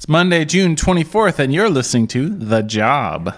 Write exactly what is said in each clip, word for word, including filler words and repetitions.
It's Monday, June twenty-fourth, and you're listening to The Job.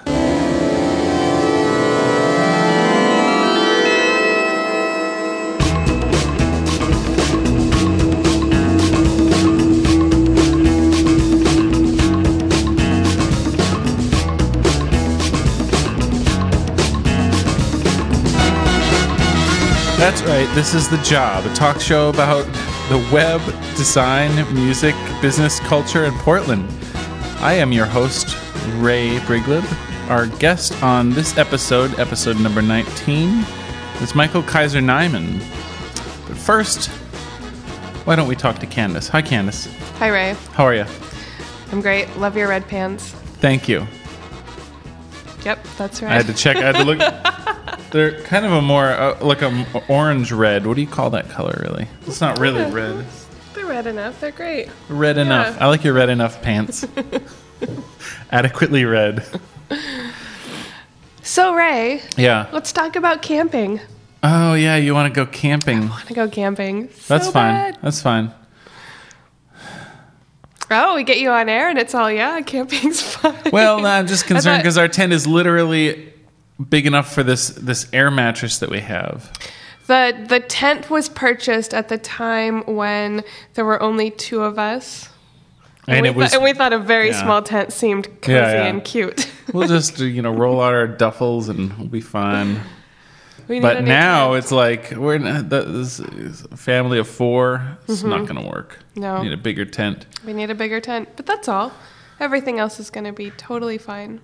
That's right, this is The Job, a talk show about the web, design, music, business, culture, and Portland. I am your host, Ray Brigleb. Our guest on this episode, episode number nineteen, is Michael Kaiser-Nyman. But first, why don't we talk to Candace? Hi, Candace. Hi, Ray. How are you? I'm great. Love your red pants. Thank you. Yep, that's right. I had to check. I had to look. They're kind of a more, uh, like a orange red. What do you call that color, really? It's not really Yeah, red. They're red enough. They're great. Red Yeah. enough. I like your red enough pants. Adequately red. So, Ray, Yeah. let's talk about camping. Oh, yeah, you want to go camping. I want to go camping. That's so fine. bad. That's fine. Oh, we get you on air and it's all, yeah, camping's fine. Well, no, I'm just concerned thought- because our tent is literally big enough for this this air mattress that we have. The, the tent was purchased at the time when there were only two of us. And we it was thought, and we thought a very yeah. small tent seemed cozy Yeah, yeah. and cute. We'll just, you know, roll out our duffels and we'll be fine. We need But a new now tent. it's like we're in the, this is a family of four. It's Mm-hmm. not going to work. No. We need a bigger tent. We need a bigger tent, but that's all. Everything else is going to be totally fine.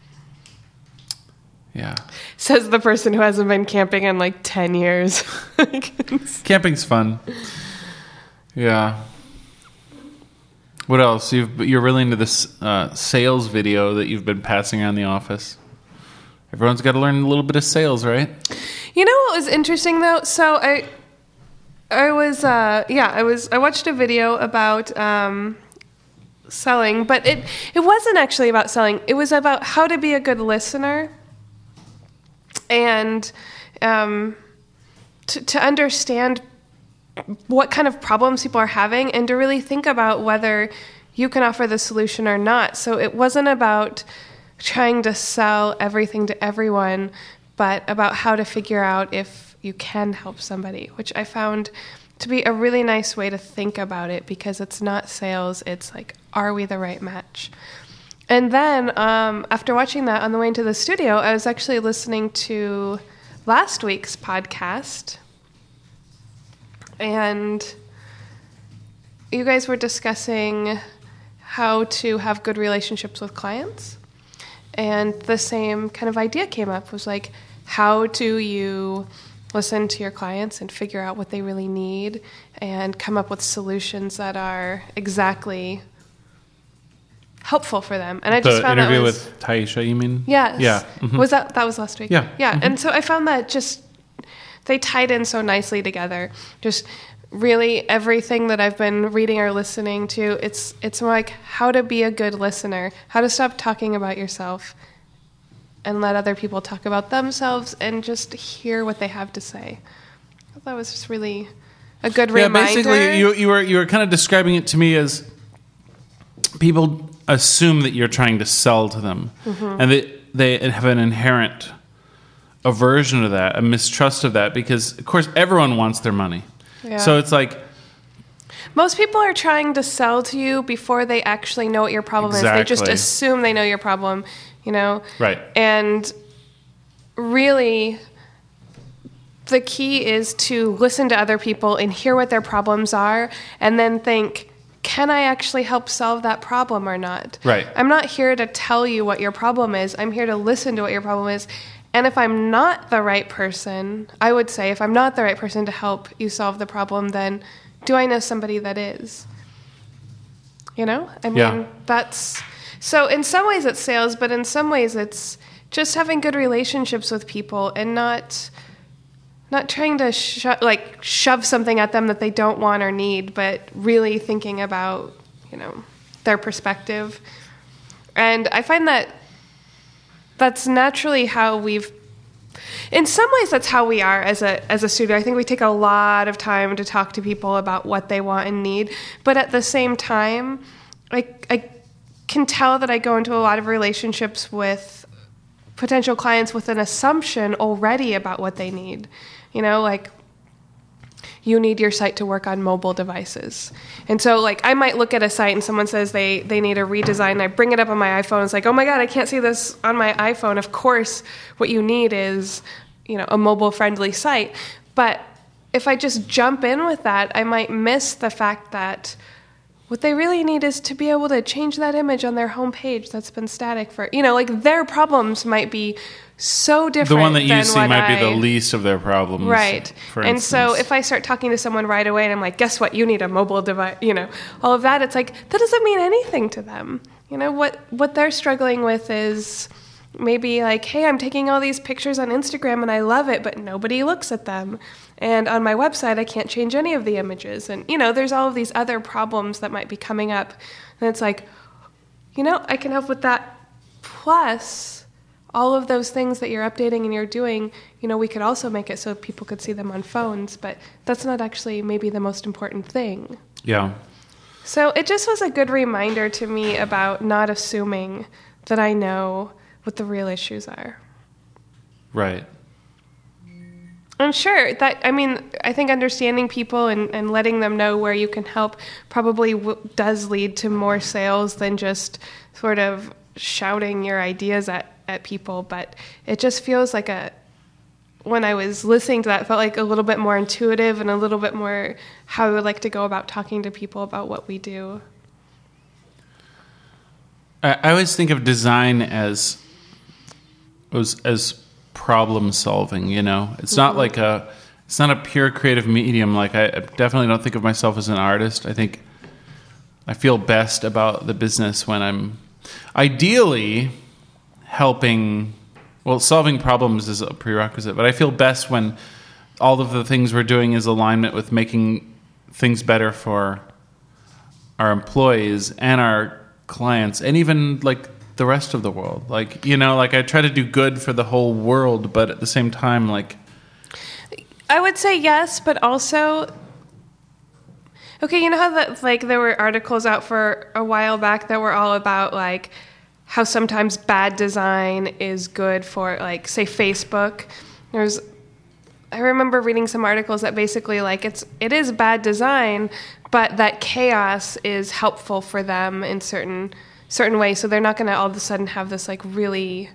Yeah. Says the person who hasn't been camping in like ten years. Camping's fun. Yeah. What else? You've, you're really into this uh, sales video that you've been passing around the office. Everyone's got to learn a little bit of sales, right? You know what was interesting though? So I, I was, uh, yeah, I was, I watched a video about um, selling, but it, it wasn't actually about selling. It was about how to be a good listener and um, to, to understand what kind of problems people are having and to really think about whether you can offer the solution or not. So it wasn't about trying to sell everything to everyone, but about how to figure out if you can help somebody, which I found to be a really nice way to think about it because it's not sales. It's like, are we the right match? And then um, after watching that on the way into the studio, I was actually listening to last week's podcast. And you guys were discussing how to have good relationships with clients. And the same kind of idea came up, was like, how do you listen to your clients and figure out what they really need and come up with solutions that are exactly helpful for them. And I just The found interview that was, with Taisha, you mean? Yes. Yeah. Mhm. Was that, that was last week? Yeah. Yeah. Mhm. And so I found that just, they tied in so nicely together. Just really everything that I've been reading or listening to, it's it's more like how to be a good listener, how to stop talking about yourself and let other people talk about themselves and just hear what they have to say. That was just really a good Yeah, reminder. basically, you you were you were kind of describing it to me as people assume that you're trying to sell to them, Mm-hmm. and that they have an inherent aversion to that, a mistrust of that, because of course everyone wants their money. Yeah. So it's like Most people are trying to sell to you before they actually know what your problem is. They just Exactly. assume they know your problem, you know? Right. And really, the key is to listen to other people and hear what their problems are and then think, can I actually help solve that problem or not? Right. I'm not here to tell you what your problem is. I'm here to listen to what your problem is. And if I'm not the right person, I would say if I'm not the right person to help you solve the problem, then do I know somebody that is? You know? I mean, Yeah. that's... So in some ways it's sales, but in some ways it's just having good relationships with people and not not trying to sho- like shove something at them that they don't want or need, but really thinking about, you know, their perspective. And I find that that's naturally how we've, in some ways that's how we are as a as a studio. I think we take a lot of time to talk to people about what they want and need, but at the same time, I I can tell that I go into a lot of relationships with potential clients with an assumption already about what they need. You know, like, you need your site to work on mobile devices. And so, like, I might look at a site and someone says they, they need a redesign, and I bring it up on my iPhone. It's like, oh my God, I can't see this on my iPhone. Of course, what you need is, you know, a mobile-friendly site. But if I just jump in with that, I might miss the fact that what they really need is to be able to change that image on their homepage that's been static for, you know, like, their problems might be so different. The one that you than see what might I, be the least of their problems. Right. For and instance. so if I start talking to someone right away and I'm like, guess what? You need a mobile device, you know, all of that. It's like, that doesn't mean anything to them. You know, what, what they're struggling with is maybe like, hey, I'm taking all these pictures on Instagram and I love it, but nobody looks at them. And on my website, I can't change any of the images. And, you know, there's all of these other problems that might be coming up. And it's like, you know, I can help with that. Plus, all of those things that you're updating and you're doing, you know, we could also make it so people could see them on phones. But that's not actually maybe the most important thing. Yeah. So it just was a good reminder to me about not assuming that I know what the real issues are. Right. I'm sure that, I mean, I think understanding people and, and letting them know where you can help probably w- does lead to more sales than just sort of shouting your ideas at, at people. But it just feels like a, when I was listening to that, it felt like a little bit more intuitive and a little bit more how I would like to go about talking to people about what we do. I, I always think of design as, as, as problem solving, you know. It's not mm-hmm. like a it's not a pure creative medium. Like I, I definitely don't think of myself as an artist. I think I feel best about the business when I'm ideally helping, well, solving problems is a prerequisite, but I feel best when all of the things we're doing is alignment with making things better for our employees and our clients and even like the rest of the world. Like, you know, like I try to do good for the whole world, but at the same time, like... I would say yes, but also... Okay, you know how that, like, there were articles out for a while back that were all about, like, how sometimes bad design is good for, like, say, Facebook. There's... I remember reading some articles that basically, like, it's it is bad design, but that chaos is helpful for them in certain... certain way, so they're not going to all of a sudden have this like really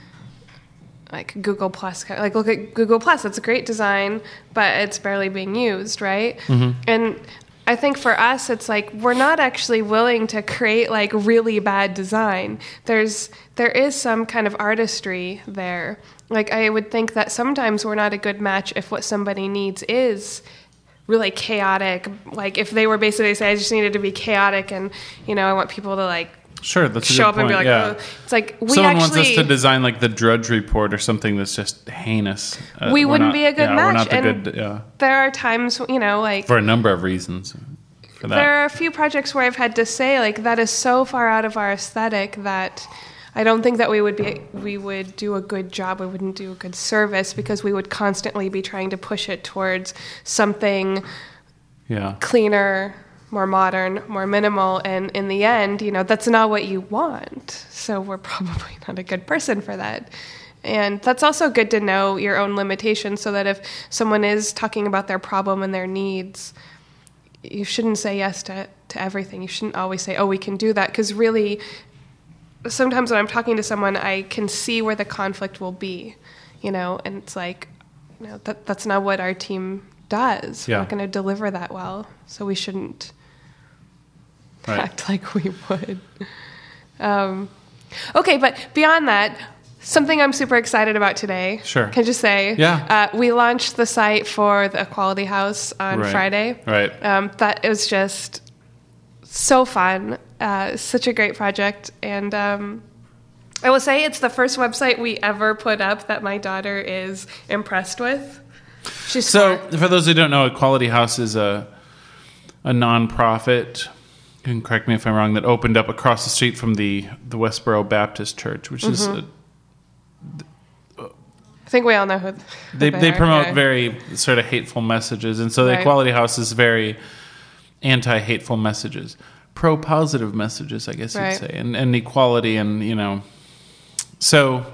like Google Plus, like look at Google Plus, that's a great design, but it's barely being used, right? Mm-hmm. And I think for us, it's like we're not actually willing to create like really bad design. There's there is some kind of artistry there. Like I would think that sometimes we're not a good match if what somebody needs is really chaotic. Like if they were basically saying, I just needed to be chaotic, and you know, I want people to like. Sure, that's a show good up and be point, like, yeah. oh. It's like we Someone actually wants us to design like the Drudge Report or something that's just heinous. Uh, we wouldn't not, be a good yeah, match. We're not the and good, yeah. There are times, you know, like for a number of reasons. For that. There are a few projects where I've had to say like that is so far out of our aesthetic that I don't think that we would be we would do a good job. We wouldn't do a good service because we would constantly be trying to push it towards something yeah. cleaner, more modern, more minimal, and in the end, you know, that's not what you want. So we're probably not a good person for that. And that's also good to know your own limitations so that if someone is talking about their problem and their needs, you shouldn't say yes to, to everything. You shouldn't always say, oh, we can do that. Because really, sometimes when I'm talking to someone, I can see where the conflict will be, you know, and it's like, you know, that that's not what our team does. Yeah. We're not going to deliver that well. So we shouldn't right. act like we would. Um, okay, but beyond that, something I'm super excited about today. Sure. Can I just say? Yeah. Uh, we launched the site for the Equality House on right. Friday. Right. Um, that was just so fun. Uh, such a great project. And um, I will say it's the first website we ever put up that my daughter is impressed with. She's so, smart. For those who don't know, Equality House is a a nonprofit, you can correct me if I'm wrong, that opened up across the street from the, the Westboro Baptist Church, which mm-hmm. is a, I think we all know who, who they they, they are. promote yeah. very sort of hateful messages, and so the right. Equality House is very anti-hateful messages. pro-positive messages, I guess Right. you'd say, and, and equality, and you know, so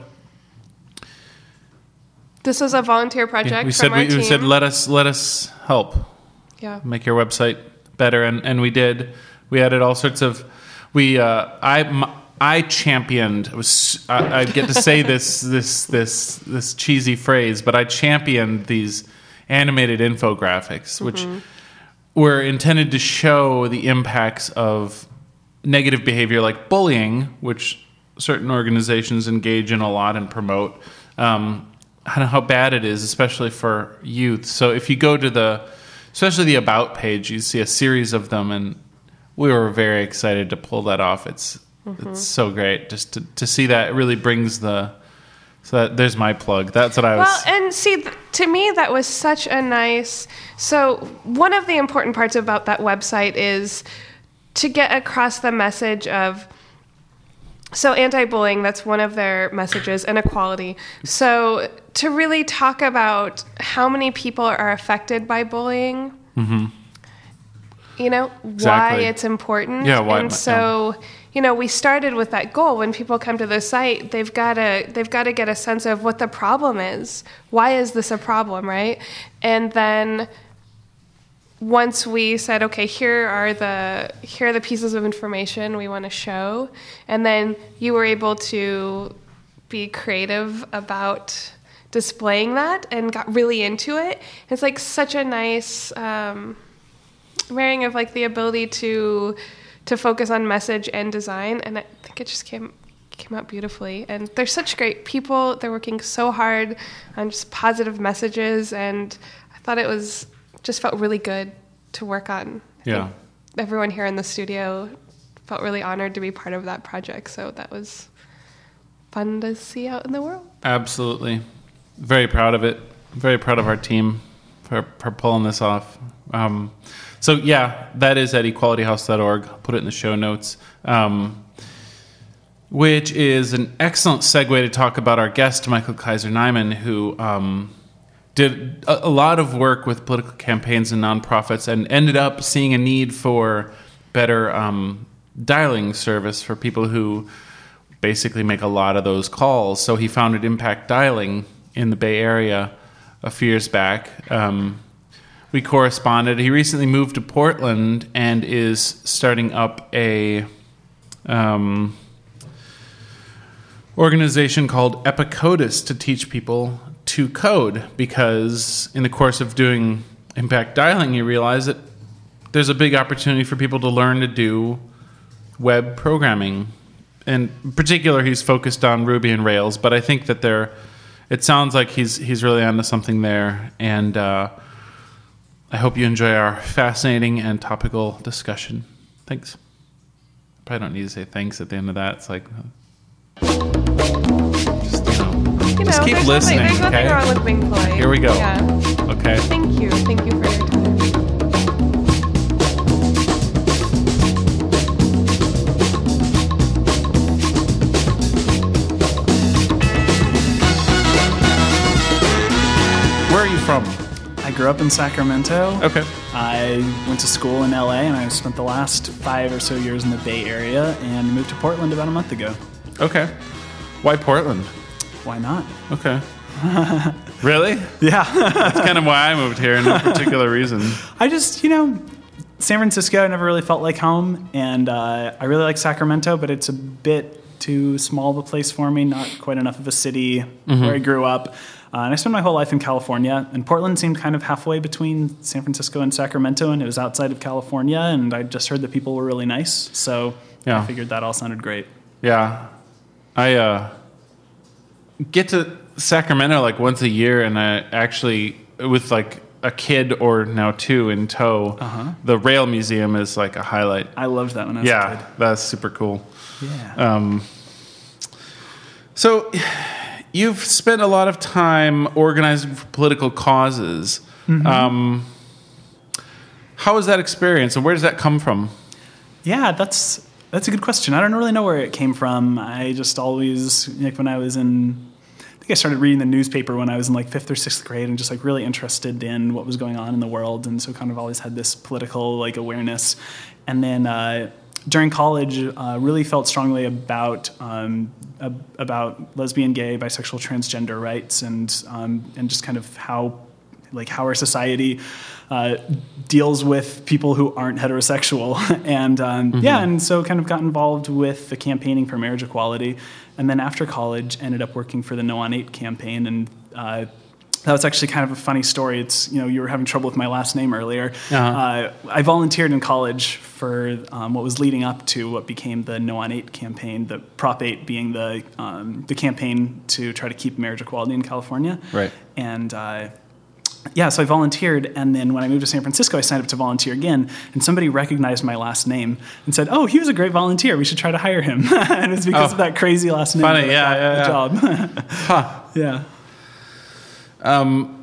This was a volunteer project yeah, we from said our we, team. we said let us let us help yeah. make your website better, and, and we did. We added all sorts of we uh, I m- I championed. It was I, I get to say this this this this cheesy phrase, but I championed these animated infographics, which Mm-hmm. were intended to show the impacts of negative behavior like bullying, which certain organizations engage in a lot and promote. Um, how how bad it is, especially for youth. So if you go to the, especially the About page, you see a series of them, and we were very excited to pull that off. It's Mm-hmm. it's so great just to, to see that. It really brings the, so that, there's my plug. That's what I was. Well, and see, th- to me, that was such a nice. So, one of the important parts about that website is to get across the message of. So, anti-bullying, that's one of their messages, and equality. So, to really talk about how many people are affected by bullying, mm-hmm. you know, Exactly. why it's important. Yeah, why- And so, you know, we started with that goal. When people come to the site, they've got to they've got to get a sense of what the problem is. Why is this a problem, right? And then once we said, okay, here are the here are the pieces of information we want to show, and then you were able to be creative about displaying that and got really into it. It's like such a nice um, marrying of like the ability to to focus on message and design, and I think it just came came out beautifully. And they're such great people. They're working so hard on just positive messages, and I thought it was just felt really good to work on. I Yeah. think everyone here in the studio felt really honored to be part of that project, so that was fun to see out in the world. Absolutely. Very proud of it. Very proud of our team for, for pulling this off. Um, so, yeah, that is at equality house dot org. I'll put it in the show notes, um, which is an excellent segue to talk about our guest, Michael Kaiser-Nyman, who um, did a, a lot of work with political campaigns and nonprofits and ended up seeing a need for better um, dialing service for people who basically make a lot of those calls. So he founded Impact Dialing in the Bay Area a few years back. Um, we corresponded. He recently moved to Portland and is starting up a um, organization called Epicodus to teach people to code, because in the course of doing Impact Dialing, you realize that there's a big opportunity for people to learn to do web programming. In particular, he's focused on Ruby and Rails, but I think that there, it sounds like he's he's really onto something there, and uh, I hope you enjoy our fascinating and topical discussion. Thanks. Probably don't need to say thanks at the end of that. It's like, just, you know, You just know, keep there's listening, Nothing, there's nothing okay? wrong with being polite. Here we go. Yeah. Okay. Thank you. Thank you for your time. Where are you from? I grew up in Sacramento. Okay. I went to school in L A, and I spent the last five or so years in the Bay Area, and moved to Portland about a month ago. Okay. Why Portland? Why not? Okay. Really? Yeah. That's kind of why I moved here, no particular reason. I just, you know, San Francisco never really felt like home, and uh, I really like Sacramento, but it's a bit too small of a place for me, not quite enough of a city Mm-hmm. where I grew up. Uh, and I spent my whole life in California, and Portland seemed kind of halfway between San Francisco and Sacramento, and it was outside of California, and I just heard that people were really nice, so Yeah. I figured that all sounded great. Yeah. I uh, get to Sacramento like once a year, and I actually, with like a kid or now two in tow, Uh-huh. the Rail Museum is like a highlight. I loved that when I was a Yeah, kid. that's super cool. Yeah. Um, so you've spent a lot of time organizing for political causes. Mm-hmm. Um, how was that experience, and where does that come from? Yeah, that's that's a good question. I don't really know where it came from. I just always, like when I was in, I think I started reading the newspaper when I was in like fifth or sixth grade, and just like really interested in what was going on in the world, and so kind of always had this political like awareness. And then uh, during college, uh, really felt strongly about um, ab- about lesbian, gay, bisexual, transgender rights, and um, and just kind of how like how our society uh, deals with people who aren't heterosexual, and um, mm-hmm. yeah, and so kind of got involved with the campaigning for marriage equality, and then after college, ended up working for the No on eight campaign, and uh, that was actually kind of a funny story. It's, you know, you were having trouble with my last name earlier. Uh-huh. Uh, I volunteered in college for um, what was leading up to what became the No on eight campaign, the Prop eight being the um, the campaign to try to keep marriage equality in California. Right. And uh, yeah, so I volunteered, and then when I moved to San Francisco, I signed up to volunteer again, and somebody recognized my last name and said, "Oh, he was a great volunteer. We should try to hire him." And it was because oh. of that crazy last name. Funny, that yeah, I got yeah, the yeah. job. Huh. Yeah. Um,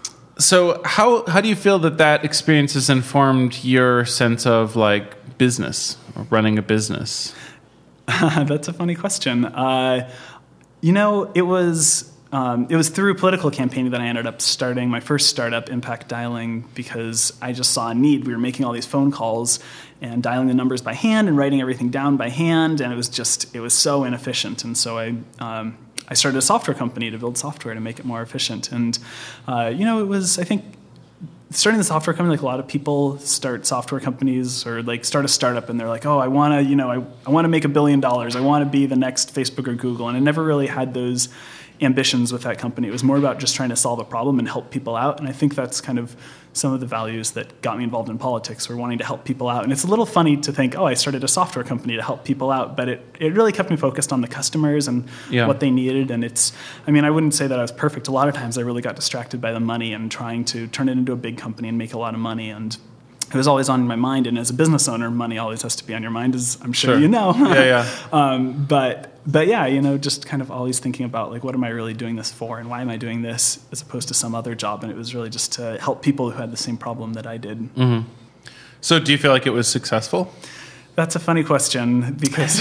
so how how do you feel that that experience has informed your sense of like business or running a business? That's a funny question. Uh, you know, it was um, it was through political campaigning that I ended up starting my first startup, Impact Dialing, because I just saw a need. We were making all these phone calls and dialing the numbers by hand and writing everything down by hand, and it was just it was so inefficient. And so I. Um, I started a software company to build software to make it more efficient. And, uh, you know, it was, I think, starting the software company, like a lot of people start software companies or like start a startup and they're like, oh, I want to, you know, I, I want to make a billion dollars. I want to be the next Facebook or Google. And I never really had those ambitions with that company. It was more about just trying to solve a problem and help people out. And I think that's kind of some of the values that got me involved in politics, were wanting to help people out. And it's a little funny to think, oh, I started a software company to help people out, but it, it really kept me focused on the customers and yeah. what they needed. And it's, I mean, I wouldn't say that I was perfect. A lot of times I really got distracted by the money and trying to turn it into a big company and make a lot of money. And it was always on my mind. And as a business owner, money always has to be on your mind, as I'm sure, sure. you know. Yeah, yeah. um, but But yeah, you know, just kind of always thinking about like, what am I really doing this for, and why am I doing this as opposed to some other job? And it was really just to help people who had the same problem that I did. Mm-hmm. So do you feel like it was successful? That's a funny question, because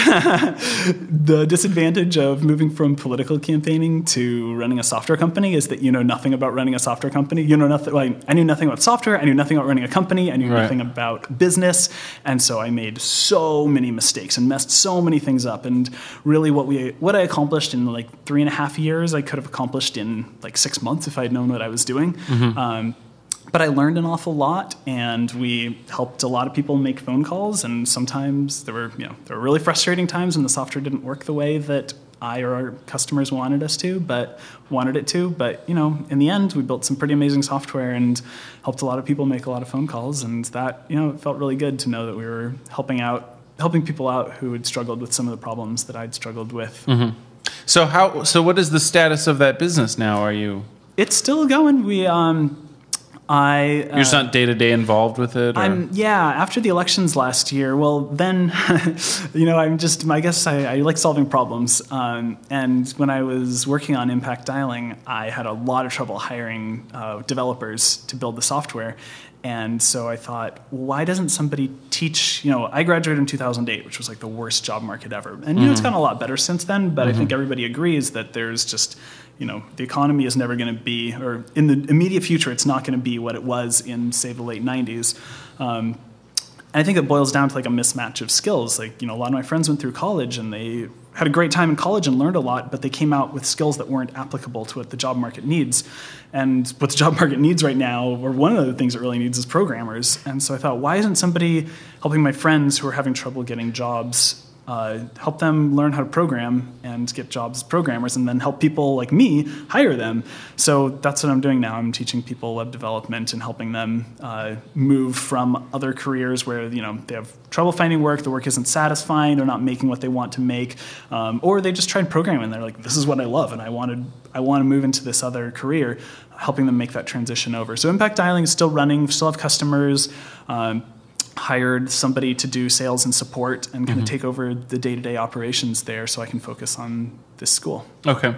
the disadvantage of moving from political campaigning to running a software company is that you know nothing about running a software company. You know nothing. Like, I knew nothing about software. I knew nothing about running a company. I knew right. nothing about business, and so I made so many mistakes and messed so many things up. And really, what we what I accomplished in like three and a half years, I could have accomplished in like six months if I had known what I was doing. Mm-hmm. Um, But I learned an awful lot, and we helped a lot of people make phone calls. And sometimes there were, you know, there were really frustrating times when the software didn't work the way that I or our customers wanted us to, but wanted it to. But you know, in the end, we built some pretty amazing software and helped a lot of people make a lot of phone calls. And that, you know, it felt really good to know that we were helping out, helping people out who had struggled with some of the problems that I'd struggled with. Mm-hmm. So how? So what is the status of that business now? Are you? It's still going. We. Um, I, uh, You're just not day-to-day involved with it? Or? I'm, yeah, after the elections last year, well, then, you know, I'm just, I guess I, I like solving problems. Um, and when I was working on Impact Dialing, I had a lot of trouble hiring uh, developers to build the software. And so I thought, why doesn't somebody teach, you know, I graduated in two thousand eight, which was like the worst job market ever. And, you mm-hmm. know, it's gotten a lot better since then, but mm-hmm. I think everybody agrees that there's just, you know, the economy is never going to be, or in the immediate future, it's not going to be what it was in, say, the late nineties. Um, and I think it boils down to like a mismatch of skills. Like, you know, a lot of my friends went through college and they had a great time in college and learned a lot, but they came out with skills that weren't applicable to what the job market needs. And what the job market needs right now, or one of the things it really needs, is programmers. And so I thought, why isn't somebody helping my friends who are having trouble getting jobs, uh, help them learn how to program and get jobs as programmers, and then help people like me hire them? So that's what I'm doing now. I'm teaching people web development and helping them uh, move from other careers where, you know, they have trouble finding work, the work isn't satisfying, they're not making what they want to make, um, or they just tried programming and they're like, this is what I love, and I wanted, I want to move into this other career, helping them make that transition over. So Impact Dialing is still running, we still have customers, um, hired somebody to do sales and support and kind mm-hmm. of take over the day-to-day operations there so I can focus on this school. Okay.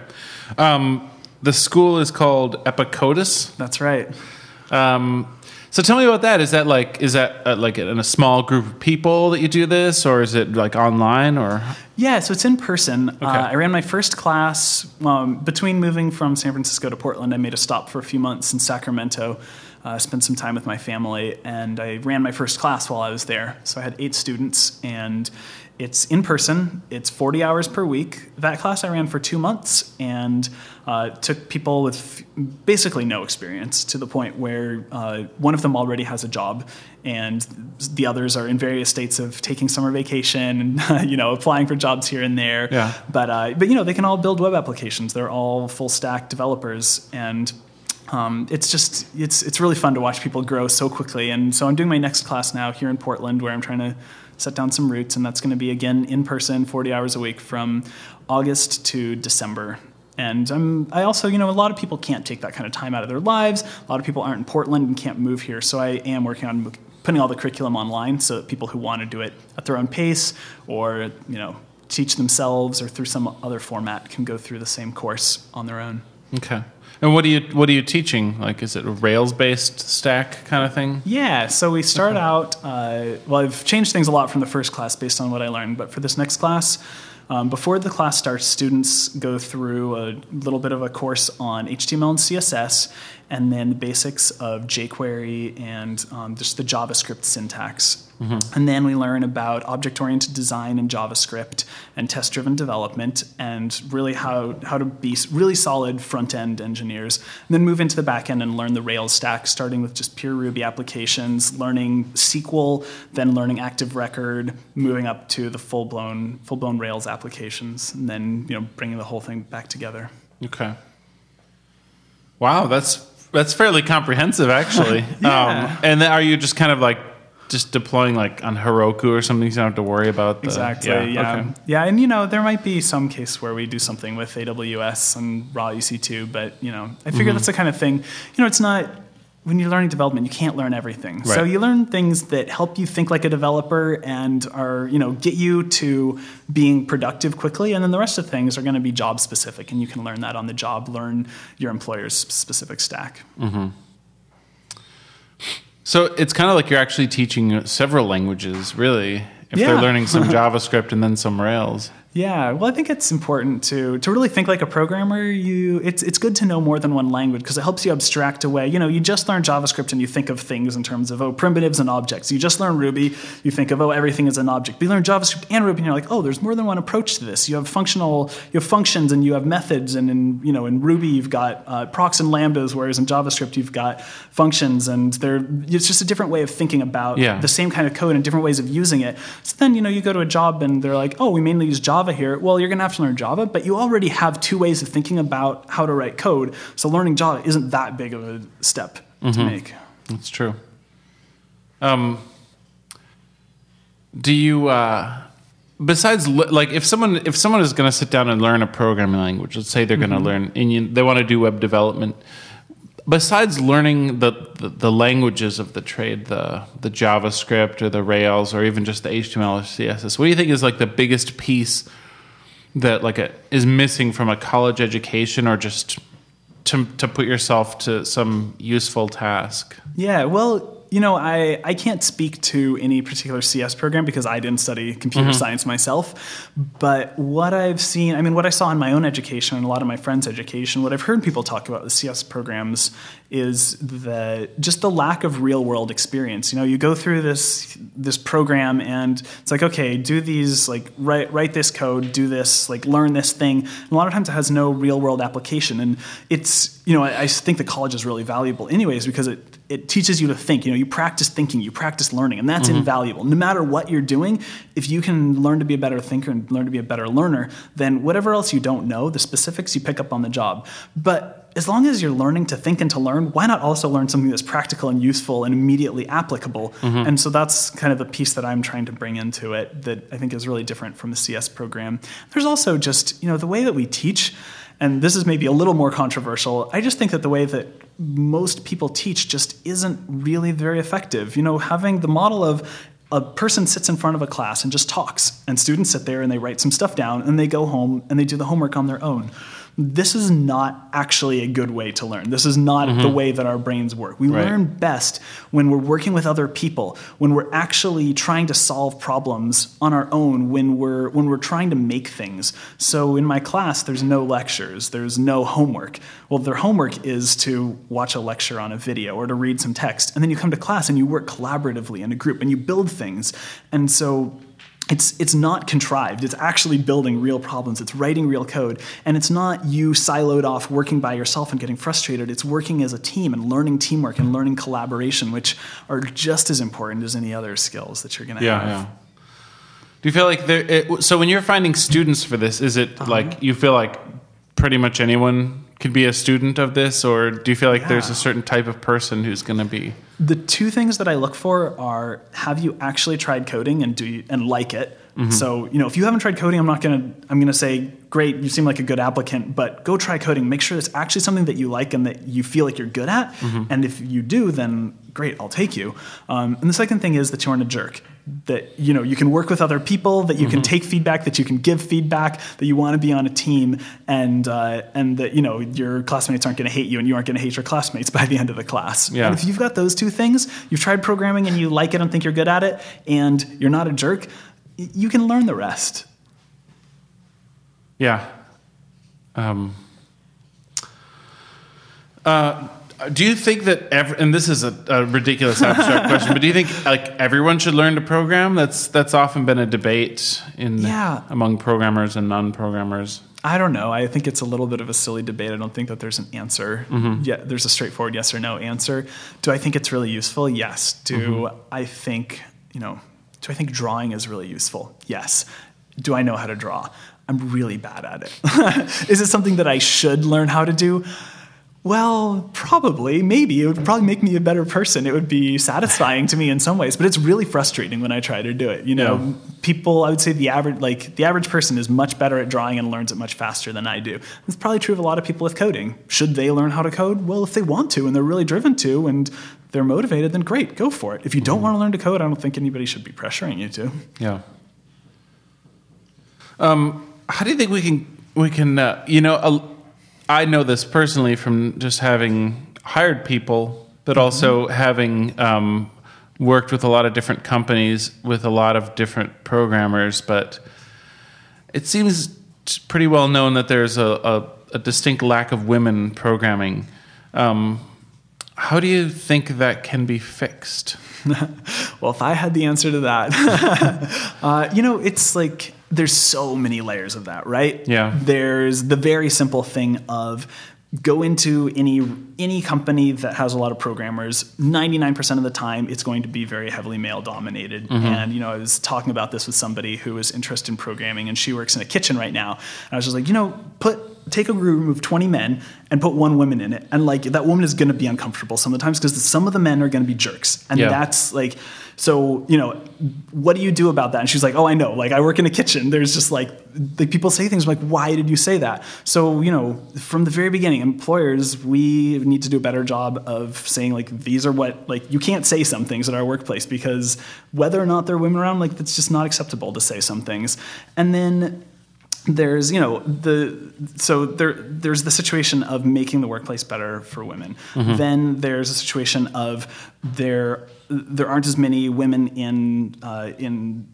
Um, the school is called Epicodus. That's right. Um, so tell me about that. Is that like, is that uh, like in a small group of people that you do this, or is it like online, or? Yeah, so it's in person. Okay. Uh, I ran my first class um, between moving from San Francisco to Portland. I made a stop for a few months in Sacramento uh, spend some time with my family, and I ran my first class while I was there. So I had eight students, and it's in person. It's forty hours per week. That class I ran for two months and uh, took people with basically no experience to the point where uh, one of them already has a job, and the others are in various states of taking summer vacation and you know applying for jobs here and there. Yeah. But uh, but you know they can all build web applications. They're all full stack developers, and Um, it's just it's it's really fun to watch people grow so quickly. And so I'm doing my next class now here in Portland, where I'm trying to set down some roots, and that's going to be again in person, forty hours a week from August to December. And I'm I also you know a lot of people can't take that kind of time out of their lives. A lot of people aren't in Portland and can't move here. So I am working on putting all the curriculum online so that people who want to do it at their own pace, or you know teach themselves or through some other format, can go through the same course on their own. Okay. And what are you what are you teaching? Like, is it a Rails-based stack kind of thing? Yeah, so we start out, uh, well, I've changed things a lot from the first class based on what I learned, but for this next class, um, before the class starts, students go through a little bit of a course on H T M L and C S S, and then the basics of jQuery and um, just the JavaScript syntax. Mm-hmm. And then we learn about object-oriented design in JavaScript and test-driven development, and really how, how to be really solid front-end engineers. And then move into the back-end and learn the Rails stack, starting with just pure Ruby applications, learning S Q L, then learning Active Record, moving up to the full-blown full-blown Rails applications, and then you know bringing the whole thing back together. Okay. Wow, that's that's fairly comprehensive, actually. Yeah. Um, and then are you just kind of like just deploying like on Heroku or something, so you don't have to worry about the... Exactly, yeah. yeah. Okay. Yeah, and you know, there might be some case where we do something with A W S and raw E C two, but you know, I figure mm-hmm. that's the kind of thing, you know, it's not, when you're learning development, you can't learn everything. Right. So you learn things that help you think like a developer and are, you know, get you to being productive quickly, and then the rest of things are going to be job specific, and you can learn that on the job, learn your employer's specific stack. Mm-hmm. So it's kind of like you're actually teaching several languages, really, if yeah. they're learning some JavaScript and then some Rails. Yeah, well, I think it's important to to really think like a programmer. You, it's it's good to know more than one language because it helps you abstract away. You know, you just learn JavaScript and you think of things in terms of oh primitives and objects. You just learn Ruby, you think of oh everything is an object. But you learn JavaScript and Ruby, and you're like oh there's more than one approach to this. You have functional, you have functions and you have methods, and in you know in Ruby you've got uh, procs and lambdas, whereas in JavaScript you've got functions, and they're it's just a different way of thinking about yeah. the same kind of code and different ways of using it. So then you know you go to a job and they're like oh we mainly use Java here. Well, you're going to have to learn Java, but you already have two ways of thinking about how to write code. So learning Java isn't that big of a step mm-hmm. to make. That's true. Um, do you, uh, besides, like, if someone if someone is going to sit down and learn a programming language, let's say they're mm-hmm. going to learn, and you, they want to do web development, besides learning the, the, the languages of the trade, the the JavaScript or the Rails or even just the H T M L or C S S, what do you think is like the biggest piece that like a, is missing from a college education, or just to to put yourself to some useful task? Yeah, well, you know, I, I can't speak to any particular C S program because I didn't study computer mm-hmm. science myself. But what I've seen, I mean, what I saw in my own education and a lot of my friends' education, what I've heard people talk about with C S programs is the just the lack of real-world experience. You know, you go through this this program and it's like, okay, do these, like, write write this code, do this, like, learn this thing. And a lot of times it has no real-world application. And it's, you know, I, I think the college is really valuable anyways because it it teaches you to think. You know, you practice thinking, you practice learning, and that's mm-hmm. invaluable. No matter what you're doing, if you can learn to be a better thinker and learn to be a better learner, then whatever else you don't know, the specifics you pick up on the job. But as long as you're learning to think and to learn, why not also learn something that's practical and useful and immediately applicable? Mm-hmm. And so that's kind of the piece that I'm trying to bring into it that I think is really different from the C S program. There's also just, you know, the way that we teach, and this is maybe a little more controversial, I just think that the way that most people teach just isn't really very effective. You know, having the model of a person sits in front of a class and just talks, and students sit there and they write some stuff down and they go home and they do the homework on their own. this is not actually a good way to learn. This is not mm-hmm. the way that our brains work. We right. learn best when we're working with other people, when we're actually trying to solve problems on our own, when we're when we're trying to make things. So in my class, there's no lectures, there's no homework. Well, their homework is to watch a lecture on a video or to read some text. And then you come to class and you work collaboratively in a group and you build things. And so It's it's not contrived. It's actually building real problems. It's writing real code. And it's not you siloed off working by yourself and getting frustrated. It's working as a team and learning teamwork and learning collaboration, which are just as important as any other skills that you're going to yeah, have. Yeah. Do you feel like there, it, so when you're finding students for this, is it uh-huh. like you feel like pretty much anyone could be a student of this, or do you feel like yeah. there's a certain type of person who's going to be? The two things that I look for are, have you actually tried coding and do you, and like it? Mm-hmm. So, you know, if you haven't tried coding, I'm not going to, I'm going to say, great, you seem like a good applicant, but go try coding. Make sure it's actually something that you like and that you feel like you're good at. Mm-hmm. And if you do, then great, I'll take you. Um, and the second thing is that you aren't a jerk. That, you know, you can work with other people, that you mm-hmm. can take feedback, that you can give feedback, that you want to be on a team, and uh, and that, you know, your classmates aren't going to hate you and you aren't going to hate your classmates by the end of the class. Yeah. And if you've got those two things, you've tried programming and you like it and think you're good at it, and you're not a jerk, you can learn the rest. Yeah. Um. Uh. Do you think that every, and this is a, a ridiculous abstract question, but do you think like everyone should learn to program? That's that's often been a debate in yeah. among programmers and non-programmers. I don't know. I think it's a little bit of a silly debate. I don't think that there's an answer. Mm-hmm. Yeah, there's a straightforward yes or no answer. Do I think it's really useful? Yes. Do mm-hmm. I think, you know, do I think drawing is really useful? Yes. Do I know how to draw? I'm really bad at it. Is it something that I should learn how to do? Well, probably, maybe. It would probably make me a better person. It would be satisfying to me in some ways, but it's really frustrating when I try to do it. You know, yeah. people, I would say the average, like the average person is much better at drawing and learns it much faster than I do. It's probably true of a lot of people with coding. Should they learn how to code? Well, if they want to and they're really driven to and they're motivated, then great, go for it. If you don't mm-hmm. want to learn to code, I don't think anybody should be pressuring you to. Yeah. Um, how do you think we can, we can, uh, you know, a, I know this personally from just having hired people, but mm-hmm. also having um, worked with a lot of different companies with a lot of different programmers. But it seems pretty well known that there's a, a, a distinct lack of women programming. Um, how do you think that can be fixed? Well, if I had the answer to that, uh, you know, it's like, there's so many layers of that, right? Yeah. There's the very simple thing of go into any any company that has a lot of programmers. ninety-nine percent of the time, it's going to be very heavily male dominated. Mm-hmm. And, you know, I was talking about this with somebody who was interested in programming, and she works in a kitchen right now. And I was just like, you know, put take a room of twenty men and put one woman in it. And like that woman is going to be uncomfortable sometimes because some of the men are going to be jerks. And yeah. that's like, so, you know, what do you do about that? And she's like, oh, I know. Like, I work in a kitchen. There's just like, like people say things like, why did you say that? So, you know, from the very beginning, employers, we need to do a better job of saying, like, these are what, like, you can't say some things at our workplace because whether or not there are women around, like, it's just not acceptable to say some things. And then there's, you know, the, so there, there's the situation of making the workplace better for women. Mm-hmm. Then there's a situation of there, there aren't as many women in, uh, in,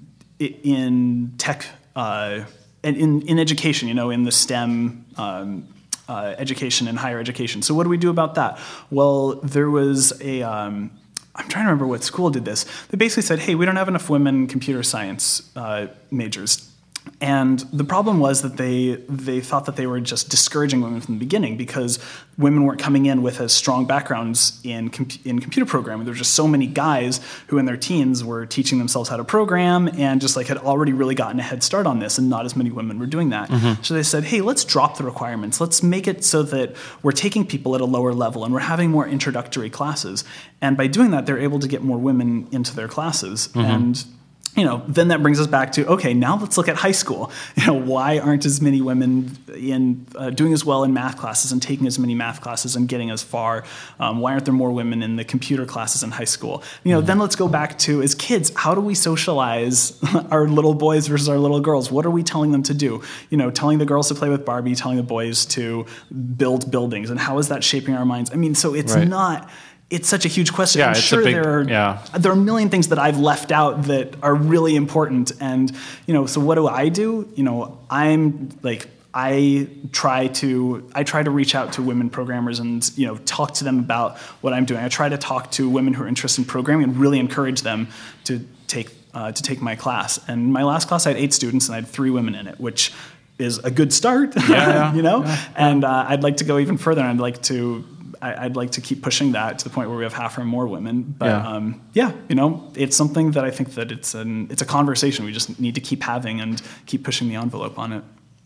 in tech, uh, and in, in education, you know, in the STEM, um, uh, education and higher education. So what do we do about that? Well, there was a, um, I'm trying to remember what school did this. They basically said, hey, we don't have enough women computer science, uh, majors. And the problem was that they they thought that they were just discouraging women from the beginning because women weren't coming in with as strong backgrounds in com- in computer programming. There were just so many guys who in their teens were teaching themselves how to program and just like had already really gotten a head start on this, and not as many women were doing that. Mm-hmm. So they said, hey, let's drop the requirements. Let's make it so that we're taking people at a lower level and we're having more introductory classes. And by doing that, they're able to get more women into their classes. Mm-hmm. And you know, then that brings us back to, okay, now let's look at high school. You know, why aren't as many women in uh, doing as well in math classes and taking as many math classes and getting as far? Um, why aren't there more women in the computer classes in high school? You know, mm-hmm. then let's go back to, as kids, how do we socialize our little boys versus our little girls? What are we telling them to do? You know, telling the girls to play with Barbie, telling the boys to build buildings, and how is that shaping our minds? I mean, so it's right. not... It's such a huge question. Yeah, I'm it's sure a big, there are yeah. there are a million things that I've left out that are really important. And, you know, so what do I do? You know, I'm like, I try to I try to reach out to women programmers and, you know, talk to them about what I'm doing. I try to talk to women who are interested in programming and really encourage them to take uh, to take my class. And my last class, I had eight students and I had three women in it, which is a good start, yeah, yeah, you know. Yeah. And uh, I'd like to go even further. And I'd like to. I'd like to keep pushing that to the point where we have half or more women. But yeah, um, yeah you know, it's something that I think that it's an it's a conversation we just need to keep having and keep pushing the envelope on it.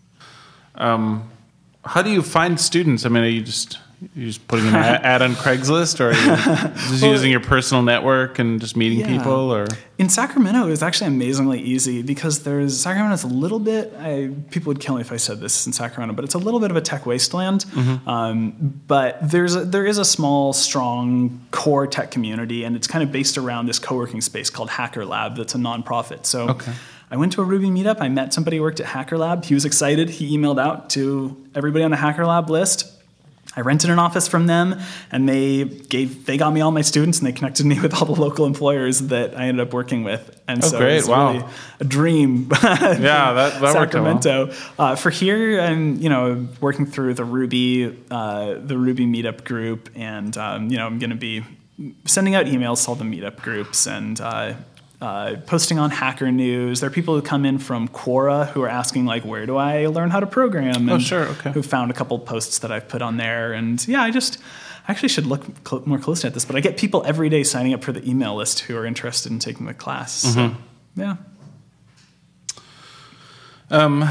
Um, how do you find students? I mean, are you just you just putting an ad on Craigslist, or are you just well, using your personal network and just meeting yeah. people? Or in Sacramento, it was actually amazingly easy because there's Sacramento's a little bit. I, people would kill me if I said this in Sacramento, but it's a little bit of a tech wasteland. Mm-hmm. Um, but there's a, there is a small, strong core tech community, and it's kind of based around this co-working space called Hacker Lab. That's a nonprofit. So. Okay. I went to a Ruby meetup. I met somebody who worked at Hacker Lab. He was excited. He emailed out to everybody on the Hacker Lab list. I rented an office from them, and they gave they got me all my students, and they connected me with all the local employers that I ended up working with. And oh, so great. it was Wow. really a dream. Yeah, that, that Sacramento. worked out well. Uh, for here, I'm you know working through the Ruby uh, the Ruby meetup group, and um, you know I'm going to be sending out emails to all the meetup groups and. Uh, Uh, posting on Hacker News. There are people who come in from Quora who are asking, like, where do I learn how to program? And oh, sure, okay. who found a couple posts that I've put on there. And yeah, I just I actually should look cl- more closely at this, but I get people every day signing up for the email list who are interested in taking the class. Mm-hmm. So, yeah. Um,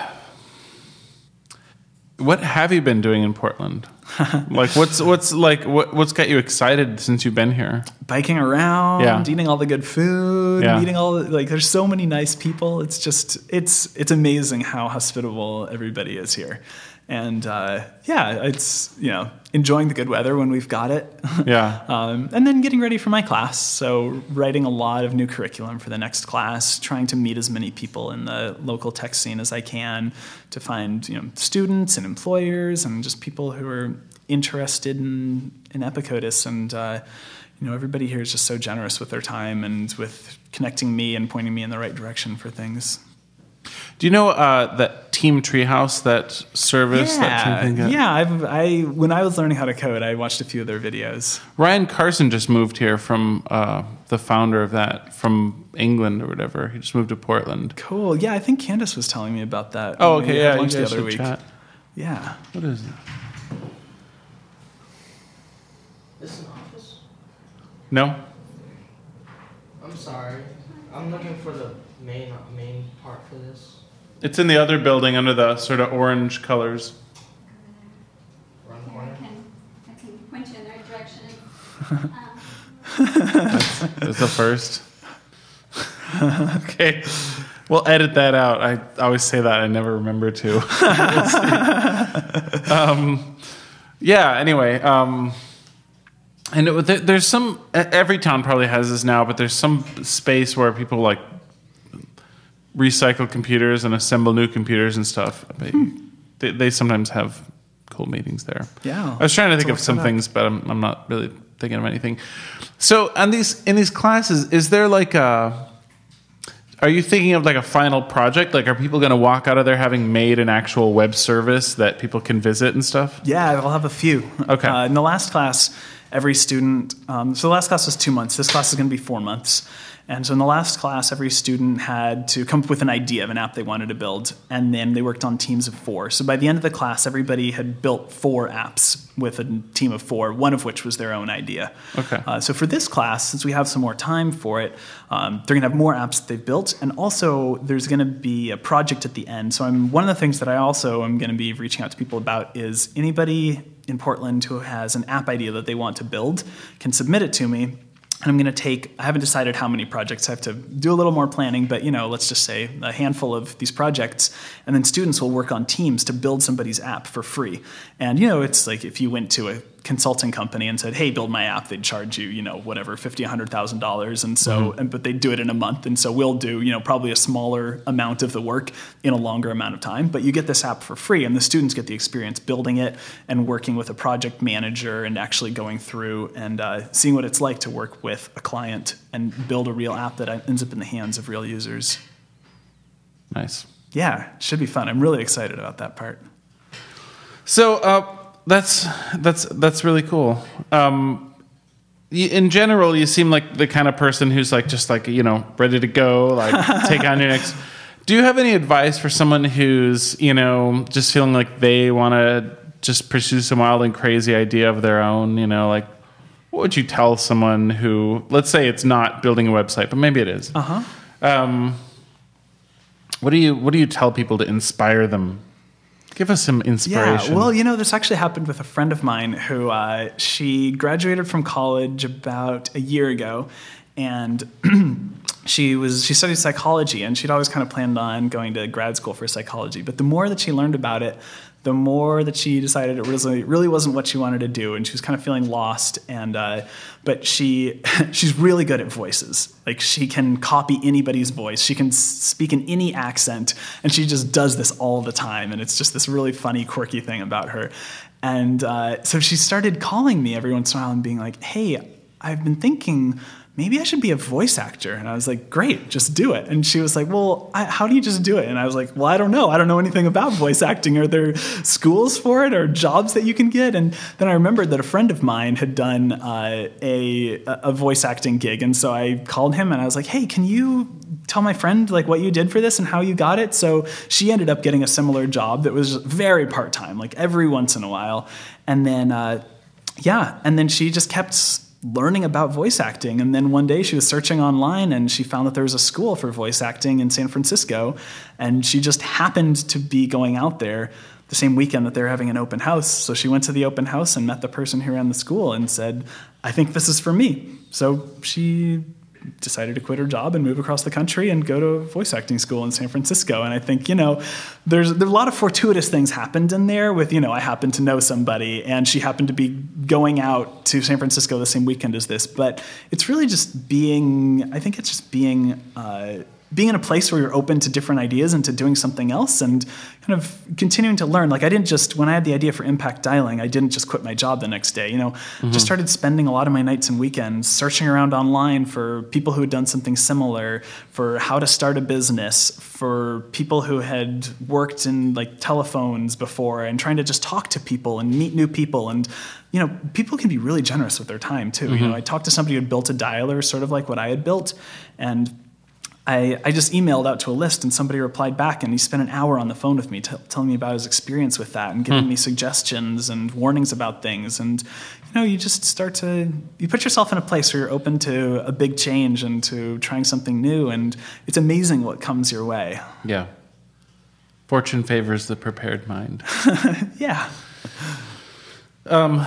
what have you been doing in Portland? like what's what's like what what's got you excited since you've been here? Biking around, yeah. eating all the good food, yeah. meeting all the, like there's so many nice people. It's just it's it's amazing how hospitable everybody is here. And uh, yeah, it's you know enjoying the good weather when we've got it. Yeah. um, and then getting ready for my class. So writing a lot of new curriculum for the next class, trying to meet as many people in the local tech scene as I can to find you know students and employers and just people who are interested in in Epicodus. And uh, you know everybody here is just so generous with their time and with connecting me and pointing me in the right direction for things. Do you know uh, that Team Treehouse, that service? Yeah, that thing got? yeah. I've, I when I was learning how to code, I watched a few of their videos. Ryan Carson just moved here from uh, the founder of that from England or whatever. He just moved to Portland. Cool. Yeah, I think Candace was telling me about that. Oh, when okay. we Yeah, had you lunch guys the other should week. chat. Yeah. What is it? Is this an office? No. I'm sorry. I'm looking for the main main part for this. It's in the other building under the sort of orange colors. Around the Here, I corner. can, I can point you in the right direction. Um, That's, that's the first. Okay. We'll edit that out. I always say that. I never remember to. um, yeah, anyway. Um, and it, there, there's some... Every town probably has this now, but there's some space where people, like, recycle computers and assemble new computers and stuff. Hmm. They, they sometimes have cool meetings there. Yeah. I was trying to think So of some look that up. things, but I'm, I'm not really thinking of anything. So, on these in these classes, is there like a... Are you thinking of like a final project? Like, are people going to walk out of there having made an actual web service that people can visit and stuff? Yeah, I'll have a few. Okay. Uh, in the last class, every student, um, so the last class was two months. This class is going to be four months. And so in the last class, every student had to come up with an idea of an app they wanted to build, and then they worked on teams of four. So by the end of the class, everybody had built four apps with a team of four, one of which was their own idea. Okay. Uh, so for this class, since we have some more time for it, um, they're going to have more apps that they've built, and also there's going to be a project at the end. So I'm, one of the things that I also am going to be reaching out to people about is anybody in Portland who has an app idea that they want to build can submit it to me. And I'm going to take, I haven't decided how many projects. I have to do a little more planning, but, you know, let's just say a handful of these projects. And then students will work on teams to build somebody's app for free. And, you know, it's like if you went to a consulting company and said, hey, build my app, they'd charge you, you know, whatever, fifty thousand dollars, one hundred thousand dollars. And so, mm-hmm. and, but they do it in a month. And so we'll do, you know, probably a smaller amount of the work in a longer amount of time. But you get this app for free, and the students get the experience building it and working with a project manager and actually going through and uh, seeing what it's like to work with a client and build a real app that ends up in the hands of real users. Nice. Yeah, it should be fun. I'm really excited about that part. So, uh, That's that's that's really cool. Um, in general, you seem like the kind of person who's like just like you know ready to go, like take on your next. Do you have any advice for someone who's you know just feeling like they want to just pursue some wild and crazy idea of their own? You know, like what would you tell someone who, let's say it's not building a website, but maybe it is. Uh huh. Um, what do you what do you tell people to inspire them? Give us some inspiration. Yeah, well, you know, this actually happened with a friend of mine who uh, she graduated from college about a year ago, and she was she studied psychology, and she'd always kind of planned on going to grad school for psychology. But the more that she learned about it, the more that she decided it really, really wasn't what she wanted to do, and she was kind of feeling lost. And uh, but she she's really good at voices. Like she can copy anybody's voice. She can speak in any accent, and she just does this all the time. And it's just this really funny, quirky thing about her. And uh, so she started calling me every once in a while and being like, "Hey, I've been thinking maybe I should be a voice actor." And I was like, great, just do it. And she was like, well, I, how do you just do it? And I was like, well, I don't know. I don't know anything about voice acting. Are there schools for it or jobs that you can get? And then I remembered that a friend of mine had done uh, a, a voice acting gig. And so I called him and I was like, hey, can you tell my friend like what you did for this and how you got it? So she ended up getting a similar job that was very part-time, like every once in a while. And then, uh, yeah, and then she just kept learning about voice acting. And then one day she was searching online and she found that there was a school for voice acting in San Francisco. And she just happened to be going out there the same weekend that they were having an open house. So she went to the open house and met the person who ran the school and said, I think this is for me. So she decided to quit her job and move across the country and go to a voice acting school in San Francisco. And I think, you know, there's, there's a lot of fortuitous things happened in there with, you know, I happened to know somebody and she happened to be going out to San Francisco the same weekend as this. But it's really just being, I think it's just being, uh, being in a place where you're open to different ideas and to doing something else and kind of continuing to learn. Like I didn't just, when I had the idea for Impact Dialing, I didn't just quit my job the next day, you know, mm-hmm. just started spending a lot of my nights and weekends searching around online for people who had done something similar, for how to start a business, for people who had worked in like telephones before and trying to just talk to people and meet new people. And, you know, people can be really generous with their time too. Mm-hmm. You know, I talked to somebody who had built a dialer sort of like what I had built, and I, I just emailed out to a list and somebody replied back and he spent an hour on the phone with me t- telling me about his experience with that and giving hmm. me suggestions and warnings about things. And, you know, you just start to, you put yourself in a place where you're open to a big change and to trying something new. And it's amazing what comes your way. Yeah. Fortune favors the prepared mind. Yeah. Um,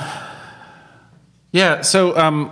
yeah. So, um,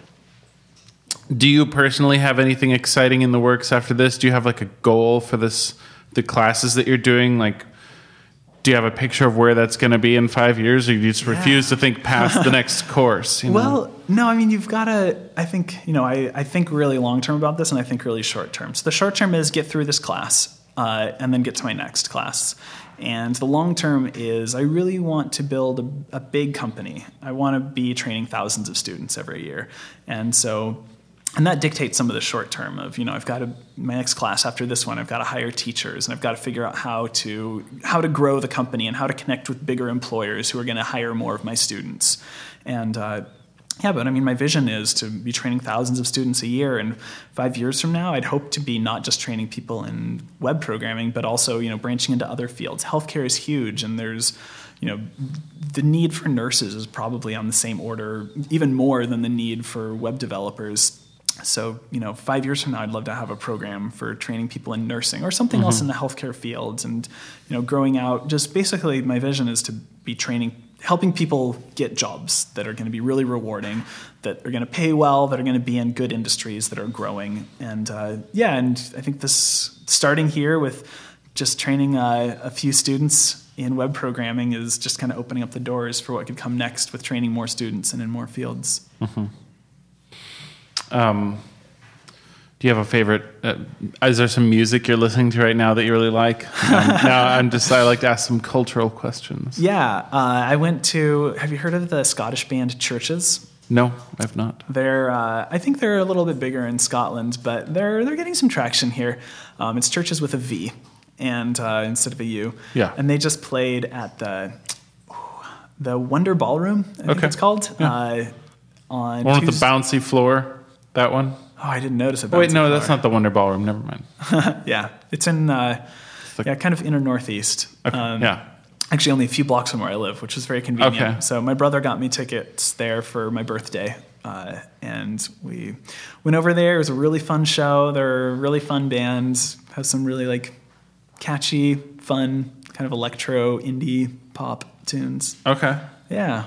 do you personally have anything exciting in the works after this? Do you have like a goal for this, the classes that you're doing? Like, do you have a picture of where that's going to be in five years, or you just yeah. refuse to think past the next course? You know? Well, no, I mean, you've got to, I think, you know, I, I think really long-term about this and I think really short-term. So the short-term is get through this class uh, and then get to my next class. And the long-term is I really want to build a, a big company. I want to be training thousands of students every year. And so... And that dictates some of the short term of, you know, I've got to, my next class after this one, I've got to hire teachers and I've got to figure out how to, how to grow the company and how to connect with bigger employers who are going to hire more of my students. And, uh, yeah, but I mean, my vision is to be training thousands of students a year. And five years from now, I'd hope to be not just training people in web programming, but also, you know, branching into other fields. Healthcare is huge, and there's, you know, the need for nurses is probably on the same order, even more than the need for web developers. So, you know, five years from now, I'd love to have a program for training people in nursing or something mm-hmm. else in the healthcare fields and, you know, growing out. Just basically my vision is to be training helping people get jobs that are going to be really rewarding, that are going to pay well, that are going to be in good industries that are growing. And uh, yeah, and I think this starting here with just training uh, a few students in web programming is just kind of opening up the doors for what could come next with training more students and in more fields. Mm-hmm. Um, do you have a favorite? Uh, is there some music you're listening to right now that you really like? Um, now I'm just I like to ask some cultural questions. Yeah, uh, I went to. Have you heard of the Scottish band Churches? No, I've not. They're. Uh, I think they're a little bit bigger in Scotland, but they're they're getting some traction here. Um, it's Churches with a V, and uh, instead of a U. Yeah. And they just played at the the Wonder Ballroom. I think Okay. it's called. Yeah. Uh, on One with the Tuesday- bouncy floor. That one. Oh, I didn't notice it. Oh, wait, no, that's not the Wonder Ballroom. Never mind. Yeah, it's in. Uh, like- yeah, kind of inner northeast. Okay. Um, yeah. Actually, only a few blocks from where I live, which is very convenient. Okay. So my brother got me tickets there for my birthday, uh, and we went over there. It was a really fun show. They're a really fun band. Have some really like catchy, fun, kind of electro indie pop tunes. Okay. Yeah.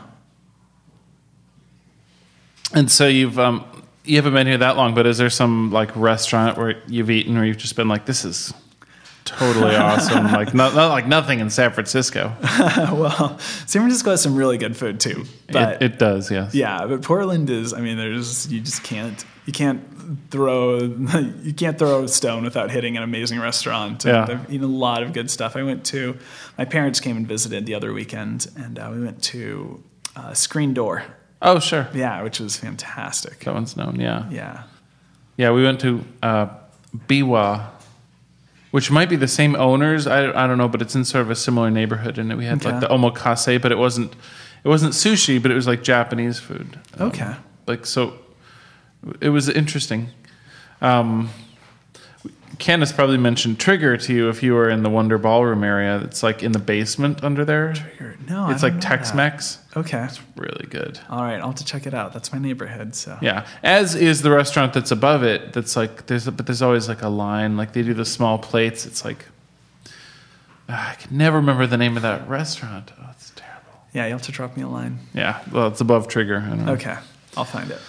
And so you've um you haven't been here that long, but is there some like restaurant where you've eaten where you've just been like, this is totally awesome, like not, not like nothing in San Francisco? Well, San Francisco has some really good food too. But it, it does, yes. yeah, but Portland is. I mean, there's you just can't you can't throw you can't throw a stone without hitting an amazing restaurant. And Yeah. I've eaten a lot of good stuff. I went to my parents came and visited the other weekend, and uh, we went to uh, Screen Door. Oh, sure. Yeah, which was fantastic. That one's known, yeah. Yeah. Yeah, we went to uh, Biwa, which might be the same owners. I, I don't know, but it's in sort of a similar neighborhood. And we had Okay. like the omakase, but it wasn't it wasn't sushi, but it was like Japanese food. Um, Okay. Like so, it was interesting. Um, Candace probably mentioned Trigger to you if you were in the Wonder Ballroom area. It's like in the basement under there. No, It's I like don't know Tex-Mex. that. Okay. Really good. All right, I'll have to check it out. That's my neighborhood. So Yeah, as is the restaurant that's above it. That's like there's, but there's always like a line. Like they do the small plates. It's like ah, I can never remember the name of that restaurant. Oh, it's terrible. yeah, you'll have to drop me a line. Yeah, well, it's above Trigger. I don't know. Okay, I'll find it.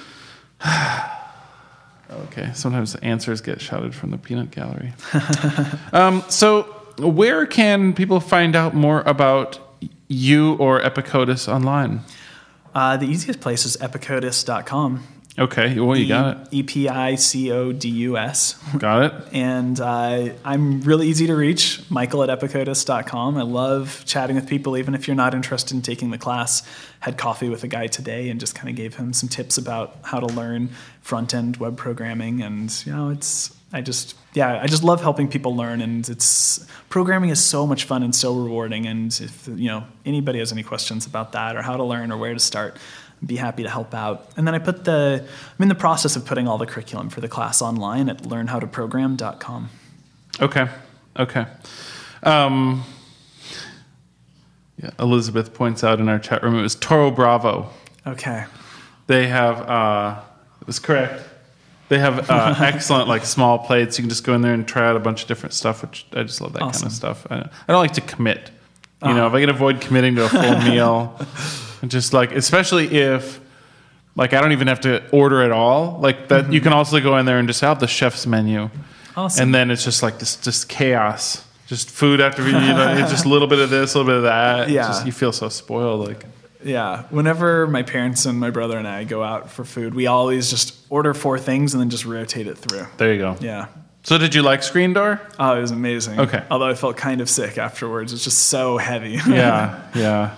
Okay. Sometimes the answers get shouted from the peanut gallery. um, so, where can people find out more about you or Epicodus online? Uh, the easiest place is epicodus dot com. Okay. Well, you got it. E P I C O D U S. Got it. And uh, I'm really easy to reach, Michael at epicodus dot com. I love chatting with people, even if you're not interested in taking the class. Had coffee with a guy today and just kind of gave him some tips about how to learn front-end web programming. And, you know, it's, I just, yeah, I just love helping people learn. And it's, programming is so much fun and so rewarding. And if, you know, anybody has any questions about that or how to learn or where to start, be happy to help out. And then I put the, I'm in the process of putting all the curriculum for the class online at learn how to program dot com. Okay. Okay. Um, yeah, Elizabeth points out in our chat room it was Toro Bravo. Okay. They have, uh, it was correct. They have uh, excellent like small plates. You can just go in there and try out a bunch of different stuff, which I just love that Awesome. kind of stuff. I, I don't like to commit. You know, if I can avoid committing to a full meal, and just like, especially if, like, I don't even have to order at all. Like that, Mm-hmm. you can also go in there and just have the chef's menu, Awesome. and then it's just like this, just chaos, just food after you know, it's just a little bit of this, a little bit of that. It's Yeah. just, you feel so spoiled. Like, Yeah. Whenever my parents and my brother and I go out for food, we always just order four things and then just rotate it through. there you go. Yeah. So, did you like Screen Door? Oh, it was amazing. Okay. Although I felt kind of sick afterwards. It's just so heavy. Yeah, yeah.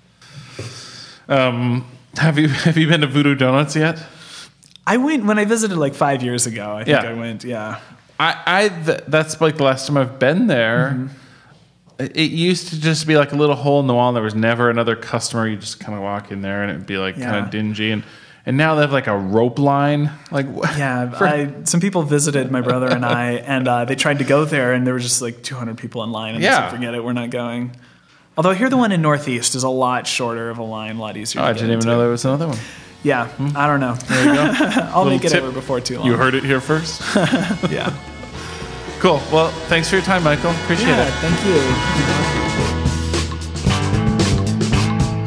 Um, have you have you been to Voodoo Donuts yet? I went when I visited like five years ago. I think Yeah. I went. Yeah. I, I th- that's like the last time I've been there. Mm-hmm. It, it used to just be like a little hole in the wall, and there was never another customer. You just kind of walk in there, and it'd be like kind Yeah. of dingy, and and now they have like a rope line. Like what? Yeah, For- I, some people visited my brother and I, and uh, they tried to go there, and there were just like two hundred people in line, and Yeah. they said, forget it, we're not going. Although I hear the one in Northeast is a lot shorter of a line, a lot easier Oh, to I get didn't even into. know there was another one. Yeah, I don't know. There you go. I'll Little make it tip. over before too long. You heard it here first. Yeah. Cool. Well, thanks for your time, Michael. Appreciate Yeah, it. thank you.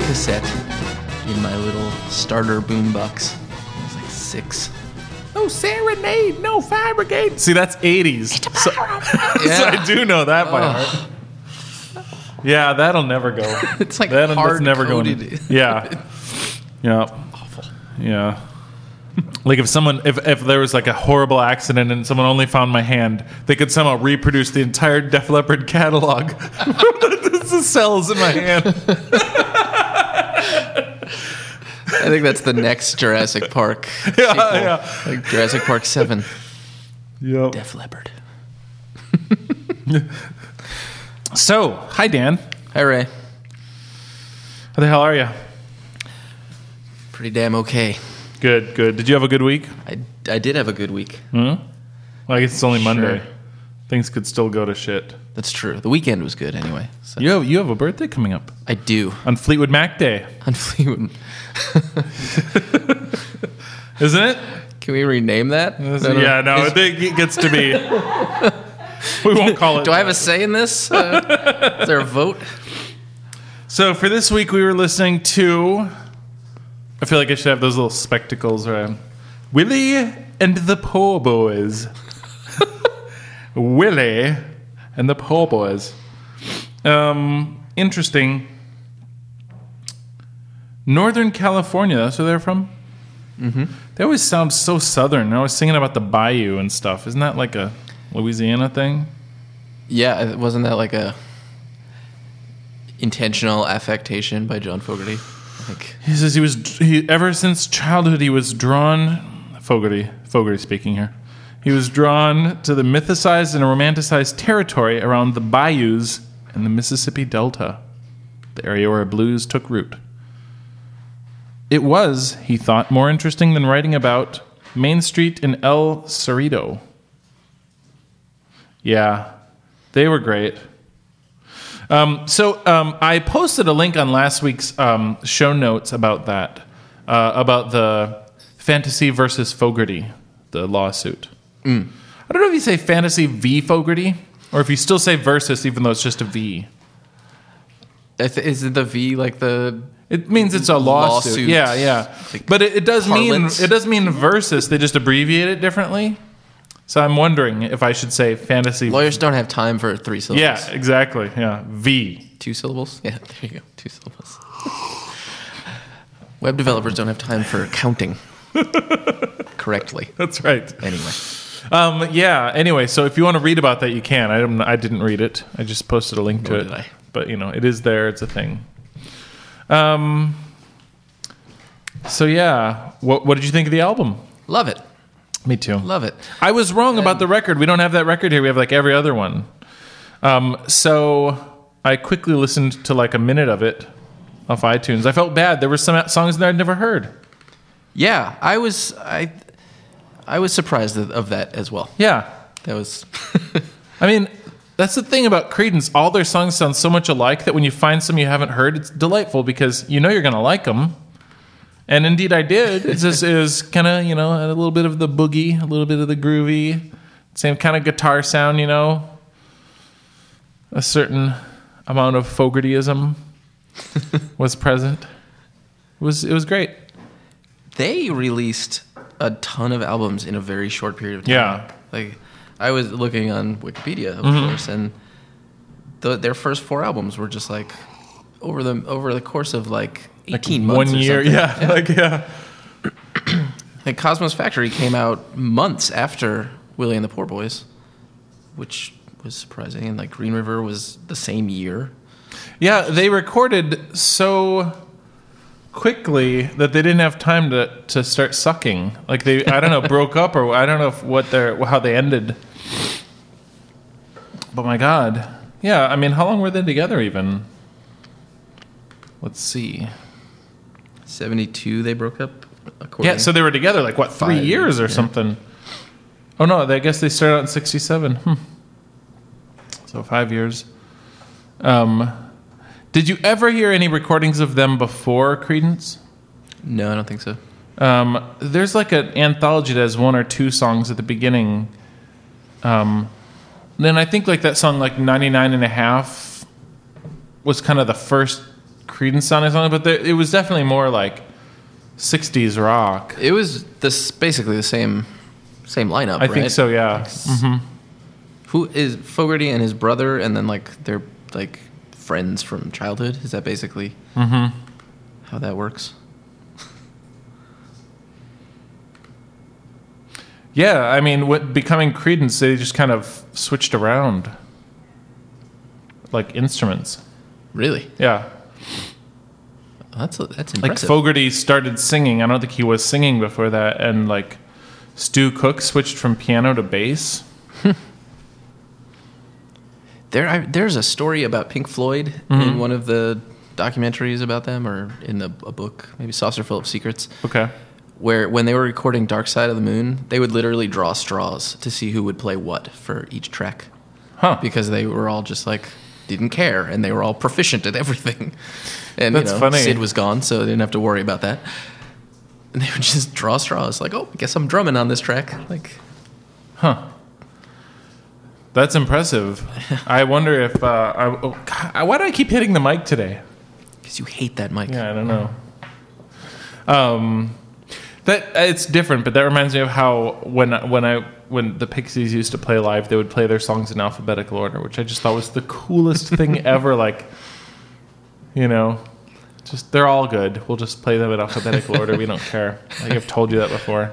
cassette in my little starter boombox. I was like six. No serenade, no fire brigade. See, that's eighties. So, so Yeah. I do know that by Oh. heart. Yeah, that'll never go. It's like That'll- that's hard never going. coded. Yeah. Yeah. Awful. Yeah. Like if someone, if, if there was like a horrible accident and someone only found my hand, they could somehow reproduce the entire Def Leppard catalog. The cells in my hand. I think that's the next Jurassic Park Yeah, sequel. yeah. Like Jurassic Park seven. Yep. Def Leppard. So, hi Dan. Hi, Ray. How the hell are you? Pretty damn okay. Good, good. Did you have a good week? I, I did have a good week. Hmm? Well, I guess it's only Monday. Sure. Things could still go to shit. That's true. The weekend was good anyway. So. You have, you have a birthday coming up I do. on Fleetwood Mac Day, On Fleetwood. isn't it? Can we rename that? No, no. Yeah, no, Is- it, it gets to be. We won't call it. do I have a say in this? Uh, is there a vote? So for this week, we were listening to. I feel like I should have those little spectacles around. Willie and the Poor Boys. Willie and the Poor Boys. Um, interesting. Northern California, that's where they're from? Mm-hmm. They always sound so southern. I was singing about the bayou and stuff. Isn't that like a Louisiana thing? Yeah, wasn't that like a intentional affectation by John Fogerty? Like, He says he was he ever since childhood he was drawn Fogerty Fogerty speaking here. He was drawn to the mythicized and romanticized territory around the bayous and the Mississippi Delta, the area where blues took root. It was, he thought, more interesting than writing about Main Street in El Cerrito. Yeah, they were great. Um, so um, I posted a link on last week's um, show notes about that, uh, about the Fantasy versus Fogerty, the lawsuit. Mm. I don't know if you say Fantasy v Fogerty, or if you still say versus, even though it's just a V. I th- is it the V like the? It means it's a lawsuit. Lawsuit. Yeah, yeah. Like But it, it does parlance. mean it does mean versus. They just abbreviate it differently. So I'm wondering if I should say Fantasy. Lawyers don't have time for three syllables. Yeah, exactly. Yeah, V. Two syllables? Yeah, there you go. Two syllables. Web developers don't have time for counting correctly. That's right. Anyway. Um, yeah. Anyway, so if you want to read about that, you can. I don't. I didn't read it. I just posted a link to Nor it. did I. But you know, it is there. It's a thing. Um. So yeah, what what did you think of the album? Love it. Me too. Love it. I was wrong about the record. We don't have that record here. We have like every other one. Um. So I quickly listened to like a minute of it off iTunes. I felt bad. There were some songs in there I'd never heard. Yeah, I was I I was surprised of, of that as well. Yeah. That was I mean, that's the thing about Creedence. All their songs sound so much alike that when you find some you haven't heard, it's delightful because you know you're going to like them. And indeed I did. It's just, it was kind of, you know, a little bit of the boogie, a little bit of the groovy, same kind of guitar sound, you know, a certain amount of Fogertyism was present. It was, it was great. they released a ton of albums in a very short period of time. Yeah. Like I was looking on Wikipedia, of Mm-hmm. course, and the, their first four albums were just like over the over the course of like eighteen months. One or year, something. yeah, like yeah. Like Cosmos Factory came out months after Willie and the Poor Boys, which was surprising. And like Green River was the same year. Yeah, they recorded so quickly that they didn't have time to, to start sucking. Like they, I don't know, broke up or I don't know if what their how they ended. But my God, yeah. I mean, how long were they together? Even. Let's see. seventy-two they broke up. According Yeah, so they were together like what three Five years or years, yeah. something. Oh no, I guess they started out in sixty-seven. Hmm. So five years. Um, did you ever hear any recordings of them before Creedence? No, I don't think so. Um, there's like an anthology that has one or two songs at the beginning. Um, then I think like that song like ninety-nine and a half was kind of the first Creedence sounding something, but there, it was definitely more like sixties rock. It was this basically the same same lineup, I right? think so, yeah. Mm-hmm. Who is Fogerty and his brother, and then like they're like friends from childhood? Is that basically Mm-hmm. how that works? Yeah, I mean, what, becoming Creedence, they just kind of switched around, like instruments. Really? Yeah. That's that's Like impressive. Fogerty started singing. I don't think he was singing before that. And like Stu Cook switched from piano to bass. There, I, there's a story about Pink Floyd Mhm. in one of the documentaries about them, or in a, a book, maybe Saucer Full of Secrets, Okay. where when they were recording Dark Side of the Moon, they would literally draw straws to see who would play what for each track, Huh. because they were all just like didn't care, and they were all proficient at everything. And That's you know, funny. Sid was gone, so they didn't have to worry about that. And they would just draw straws, like, oh, I guess I'm drumming on this track, like. Huh. That's impressive. I wonder if... Uh, I, oh, God, why do I keep hitting the mic today? Because you hate that mic. Yeah, I don't know. Um, that it's different, but that reminds me of how when when I when the Pixies used to play live, they would play their songs in alphabetical order, which I just thought was the coolest thing ever. Like, you know, just they're all good. We'll just play them in alphabetical order. We don't care. I think I've told you that before.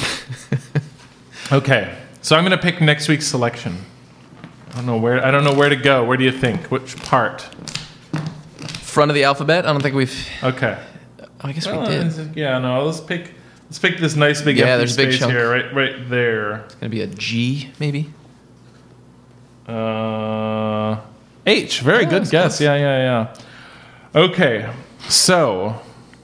Okay, so I'm gonna pick next week's selection. I don't know where. I don't know where to go. Where do you think? Which part? Front of the alphabet? I don't think we've. Okay. Oh, I guess Well, we did. it's- Yeah, no. Let's pick. Let's pick this nice big Yeah, empty there's a big space chunk. here, right, right there. It's gonna be a G, maybe. Uh, H. Very Oh, good that's guess. close. Yeah, yeah, yeah. Okay, so,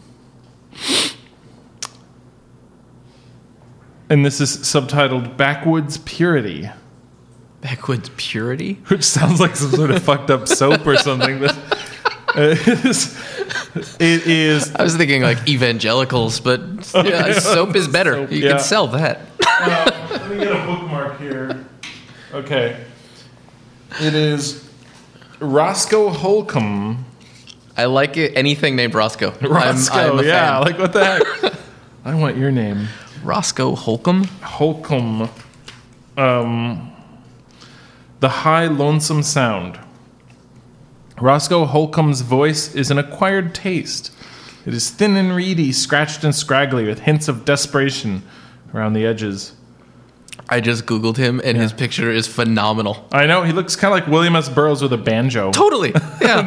and this is subtitled "Backwoods Purity," Backwoods Purity. which sounds like some sort of fucked up soap or something. But it is. It is I was thinking like evangelicals, but yeah, soap is better. Soap, you yeah. can sell that. Uh, let me get a bookmark here. Okay. It is Roscoe Holcomb. I like it. Anything named Roscoe. Roscoe, I'm, I'm a yeah. fan. Like, what the heck? I want your name. Roscoe Holcomb. Holcomb. Um, the High Lonesome Sound. Roscoe Holcomb's voice is an acquired taste. It is thin and reedy, scratched and scraggly, with hints of desperation around the edges. I just Googled him, and Yeah. his picture is phenomenal. I know, he looks kind of like William S. Burroughs with a banjo. Totally. Yeah.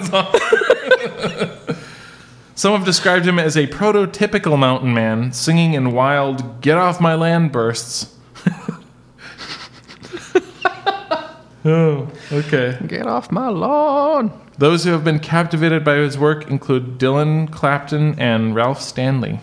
Some have described him as a prototypical mountain man, singing in wild, get off my land bursts. Oh, okay. Get off my lawn. Those who have been captivated by his work include Dylan, Clapton, and Ralph Stanley.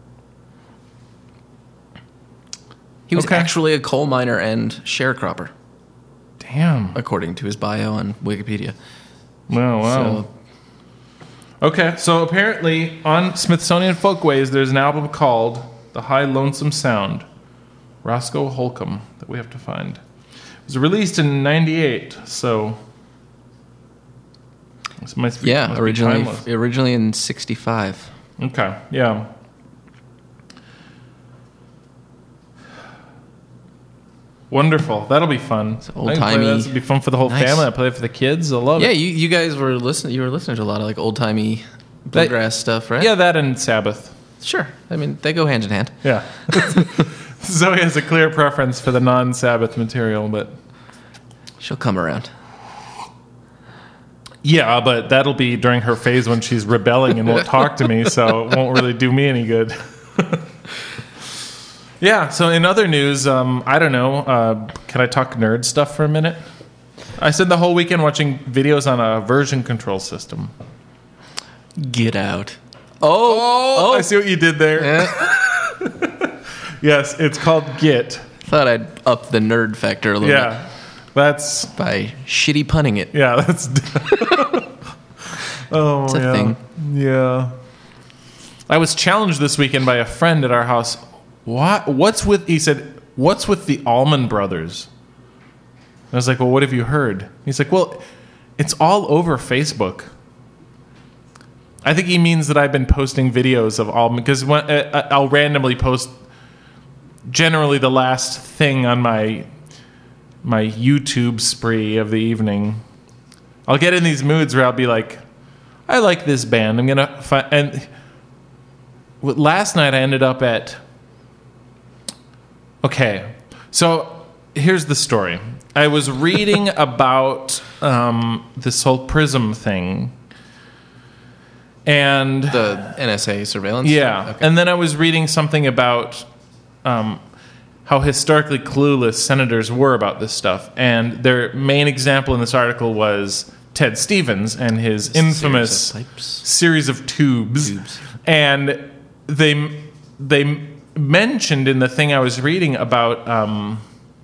He was Okay. actually a coal miner and sharecropper, Damn. according to his bio on Wikipedia. Wow, wow. So, Okay, so apparently on Smithsonian Folkways, there's an album called The High Lonesome Sound, Roscoe Holcomb, that we have to find. It was released in ninety-eight, so this must be, yeah, must be originally timeless. originally in sixty-five. Okay, yeah. Wonderful. That'll be fun. It's old-timey. That'll be fun for the whole Nice. family. I play it for the kids. I love Yeah, it. you, you guys were listening. You were listening to a lot of like old timey bluegrass stuff, right? Yeah, that and Sabbath. Sure. I mean, they go hand in hand. Yeah. Zoe has a clear preference for the non-Sabbath material, but She'll come around. yeah, but that'll be during her phase when she's rebelling and won't talk to me, so it won't really do me any good. Yeah, so in other news, um, I don't know, uh, can I talk nerd stuff for a minute? I spent the whole weekend watching videos on a version control system. Get out. Oh, I see what you did there. yeah. Yes, it's called Git. Thought I'd up the nerd factor a little Yeah, that's, bit by shitty punning it. yeah, that's... Oh, It's a yeah. thing. Yeah. I was challenged this weekend by a friend at our house. What? What's with? He said, "What's with the Allman Brothers?" I was like, "Well, what have you heard?" He's like, "Well, it's all over Facebook." I think he means that I've been posting videos of all because when, uh, I'll randomly post generally the last thing on my my YouTube spree of the evening. I'll get in these moods where I'll be like, I like this band. I'm gonna find. And last night I ended up at. Okay, so here's the story. I was reading about um, this whole PRISM thing, and The N S A surveillance? yeah, Okay. and then I was reading something about um, how historically clueless senators were about this stuff, and their main example in this article was Ted Stevens and his infamous Series of pipes. series of tubes, Tubes. and they they mentioned in the thing I was reading about um,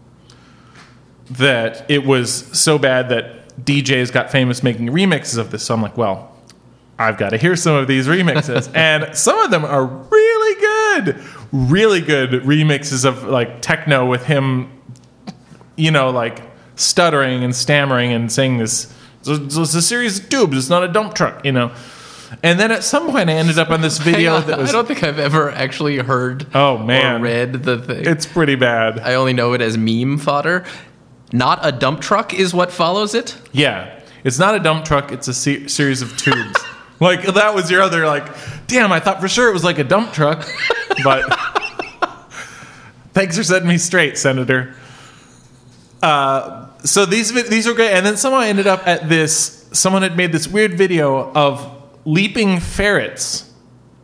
that it was so bad that D Js got famous making remixes of this. So I'm like, well, I've got to hear some of these remixes. And some of them are really good, really good remixes of like techno with him, you know, like stuttering and stammering and saying this. So it's a series of tubes. It's not a dump truck, you know. And then at some point I ended up on this video Hang on, that was, I don't think I've ever actually heard oh man, or read the thing. it's pretty bad. I only know it as meme fodder. Not a dump truck is what follows it. Yeah, it's not a dump truck. It's a se- series of tubes. Like that was your other like, damn, I thought for sure it was like a dump truck, but thanks for setting me straight, Senator. Uh, so these vi- these were great, and then somehow I ended up at this. Someone had made this weird video of leaping ferrets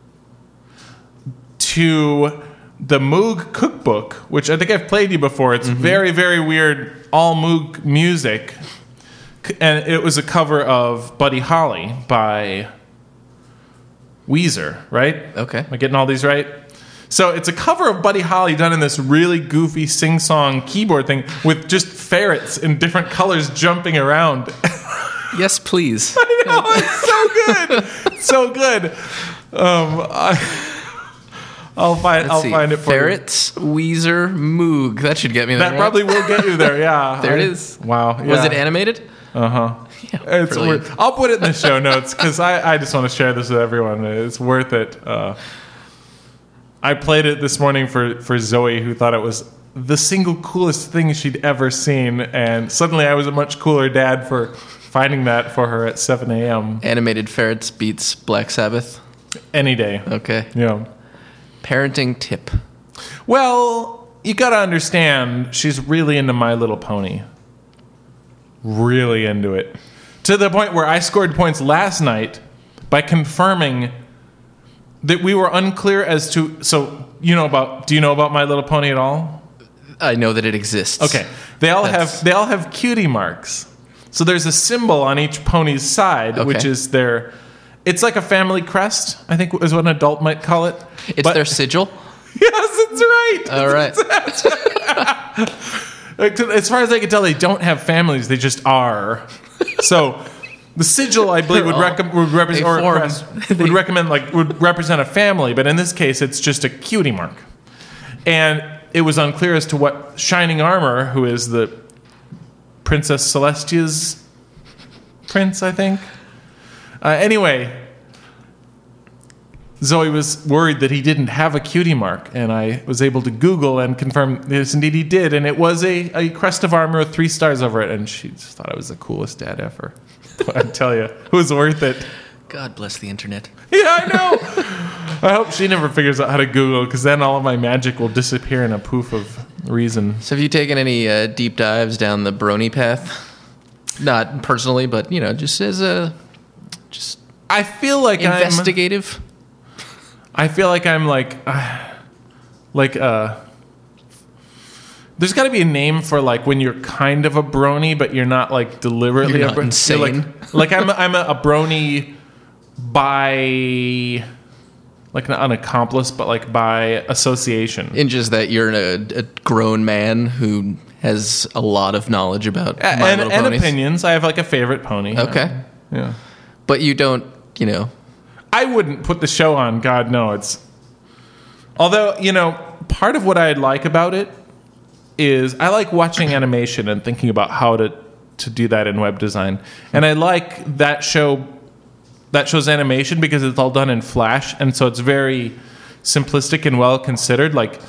to the Moog cookbook, which I think I've played you before. It's very, very weird, all Moog music. And it was a cover of Buddy Holly by Weezer, right? Okay. Am I getting all these right? So it's a cover of Buddy Holly done in this really goofy sing-song keyboard thing with just ferrets in different colors jumping around. Yes, please. I know, it's so good. So good. Um, I, I'll find Let's I'll see. find it for you. Ferrets, Weezer, Moog. That should get me there. That right? probably will get you there, yeah. There it I- is. Wow. Was yeah. it animated? Uh-huh. Yeah, It's brilliant. worth, I'll put it in the show notes because I, I just want to share this with everyone. It's worth it. Uh, I played it this morning for, for Zoe, who thought it was the single coolest thing she'd ever seen. And suddenly I was a much cooler dad for finding that for her at seven a.m. Animated ferrets beats Black Sabbath. any day. Okay. Yeah. Parenting tip. Well, you got to understand, she's really into My Little Pony. Really into it. To the point where I scored points last night by confirming that we were unclear as to. So, you know about. Do you know about My Little Pony at all? I know that it exists. Okay. They all That's- have they all have cutie marks. So there's a symbol on each pony's side, Okay. which is their. It's like a family crest, I think is what an adult might call it. It's But- their sigil. Yes, it's right. All right. As far as I can tell, they don't have families; they just are. So, the sigil, I believe, would, They're all- rec- would represent they or form- crest would recommend like would represent a family, but in this case, it's just a cutie mark. And it was unclear as to what Shining Armor, who is the Princess Celestia's prince, I think. Uh, anyway. Zoe was worried that he didn't have a cutie mark, and I was able to Google and confirm yes, indeed he did, and it was a, a crest of armor with three stars over it, and she just thought I was the coolest dad ever. I tell you, it was worth it. God bless the internet. Yeah, I know. I hope she never figures out how to Google, because then all of my magic will disappear in a poof of reason. So have you taken any uh, deep dives down the brony path? Not personally, but, you know, just as a... Just I feel like I'm... investigative? I feel like I'm like, uh, like uh, there's got to be a name for like when you're kind of a brony, but you're not like deliberately You're a not bro- insane. Like, like I'm, a, I'm a, a brony by, like not an accomplice, but like by association. In just that you're a, a grown man who has a lot of knowledge about A- My and Little and Ponies. opinions. I have like a favorite pony. Okay. Yeah. But you don't, you know... I wouldn't put the show on. God, no. It's although you know part of what I like about it is I like watching animation and thinking about how to to do that in web design, and I like that show that show's animation because it's all done in Flash, and so it's very simplistic and well considered. Like,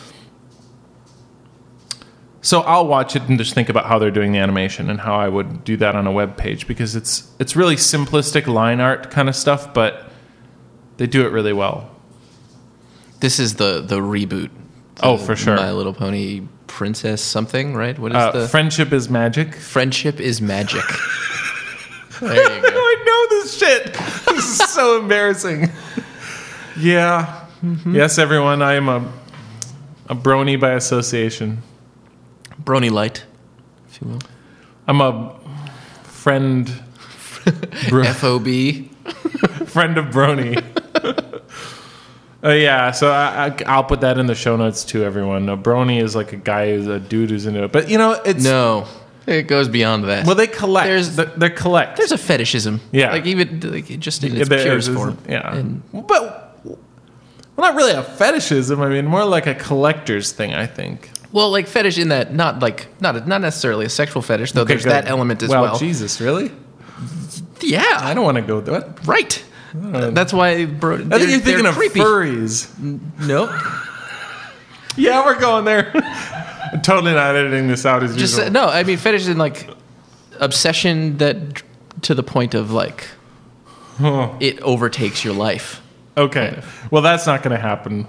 so I'll watch it and just think about how they're doing the animation and how I would do that on a web page, because it's it's really simplistic line art kind of stuff, but they do it really well. This is the the reboot. Oh, The for sure. My Little Pony Princess something, right? What is Uh, the Friendship is Magic. Friendship is Magic. There you go. I know this shit. This is so embarrassing. Yeah. Mm-hmm. Yes, everyone. I am a a brony by association. Brony Light, if you will. I'm a friend. Bro- F O B. friend of brony. Uh, yeah, so I, I, I'll put that in the show notes too, everyone. A brony is like a guy, who's a dude who's into it. But, you know, it's... No, it goes beyond that. Well, they collect. There's- They're, they're collect. There's a fetishism. Yeah. Like, even like, just in Yeah, its there purest is, form. Yeah. And But, well, not really a fetishism. I mean, more like a collector's thing, I think. well, like fetish in that, not like, not not necessarily a sexual fetish, though Okay, there's good. that element as well. well. Jesus, really? Yeah. I don't want to go there. What? Right. That's why, bro. I think you're thinking of creepy. furries. Nope. Yeah, we're going there. I'm totally not editing this out as Just usual. no. I mean, fetish is like obsession that to the point of like Huh. it overtakes your life. Okay. Well, that's not going to happen.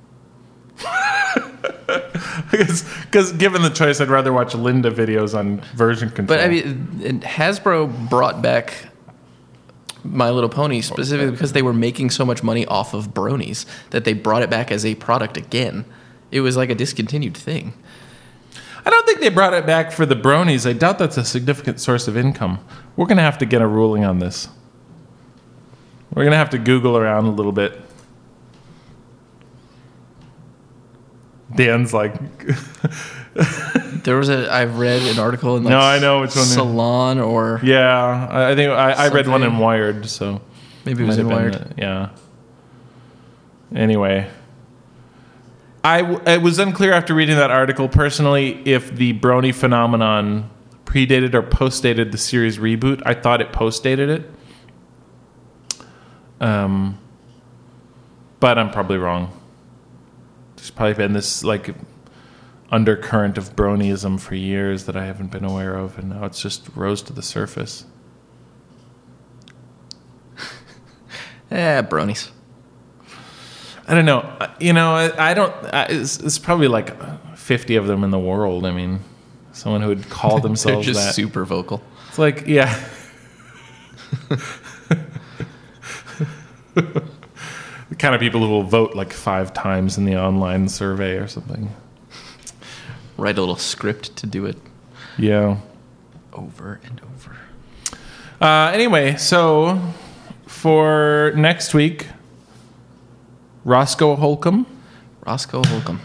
Because given the choice, I'd rather watch Linda videos on version control. But I mean, and Hasbro brought back My Little Pony specifically because they were making so much money off of bronies that they brought it back as a product again. It was like a discontinued thing. I don't think they brought it back for the bronies. I doubt that's a significant source of income. We're going to have to get a ruling on this. We're going to have to Google around a little bit. Dan's like... There was a I've read an article in like No, I know which one. Salon or Yeah, I I think I, I read one in Something. Wired, so... maybe it was Might in have Wired. been the- yeah. Anyway, I w- it was unclear after reading that article personally if the brony phenomenon predated or postdated the series reboot. I thought it postdated it, um, but I'm probably wrong. There's probably been this like undercurrent of bronyism for years that I haven't been aware of, and now it's just rose to the surface. Eh, bronies. I don't know. Uh, You know, I, I don't. I, it's, it's probably like fifty of them in the world. I mean, someone who would call They're themselves just that. super vocal. It's like, yeah. The kind of people who will vote like five times in the online survey or something. Write a little script to do it Yeah. over and over. Uh, anyway, so for next week, Roscoe Holcomb. Roscoe Holcomb.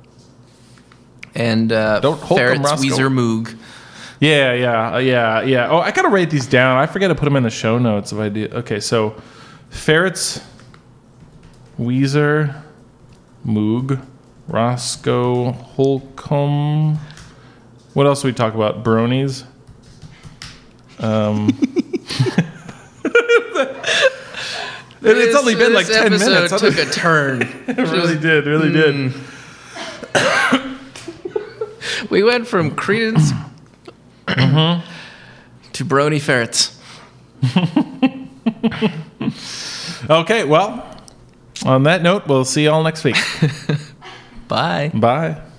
And uh, Don't Holcomb Ferrets Roscoe. Weezer Moog. Yeah, yeah, uh, yeah, yeah. Oh, I gotta write these down. I forget to put them in the show notes if I do. Okay, so Ferrets, Weezer, Moog, Roscoe Holcomb. What else do we talk about? Bronies. Um, it, it's only been like This ten episode minutes. took a turn. It really did. Really did. We went from Credence to Brony Ferrets. Okay. Well, on that note, we'll see you all next week. Bye. Bye.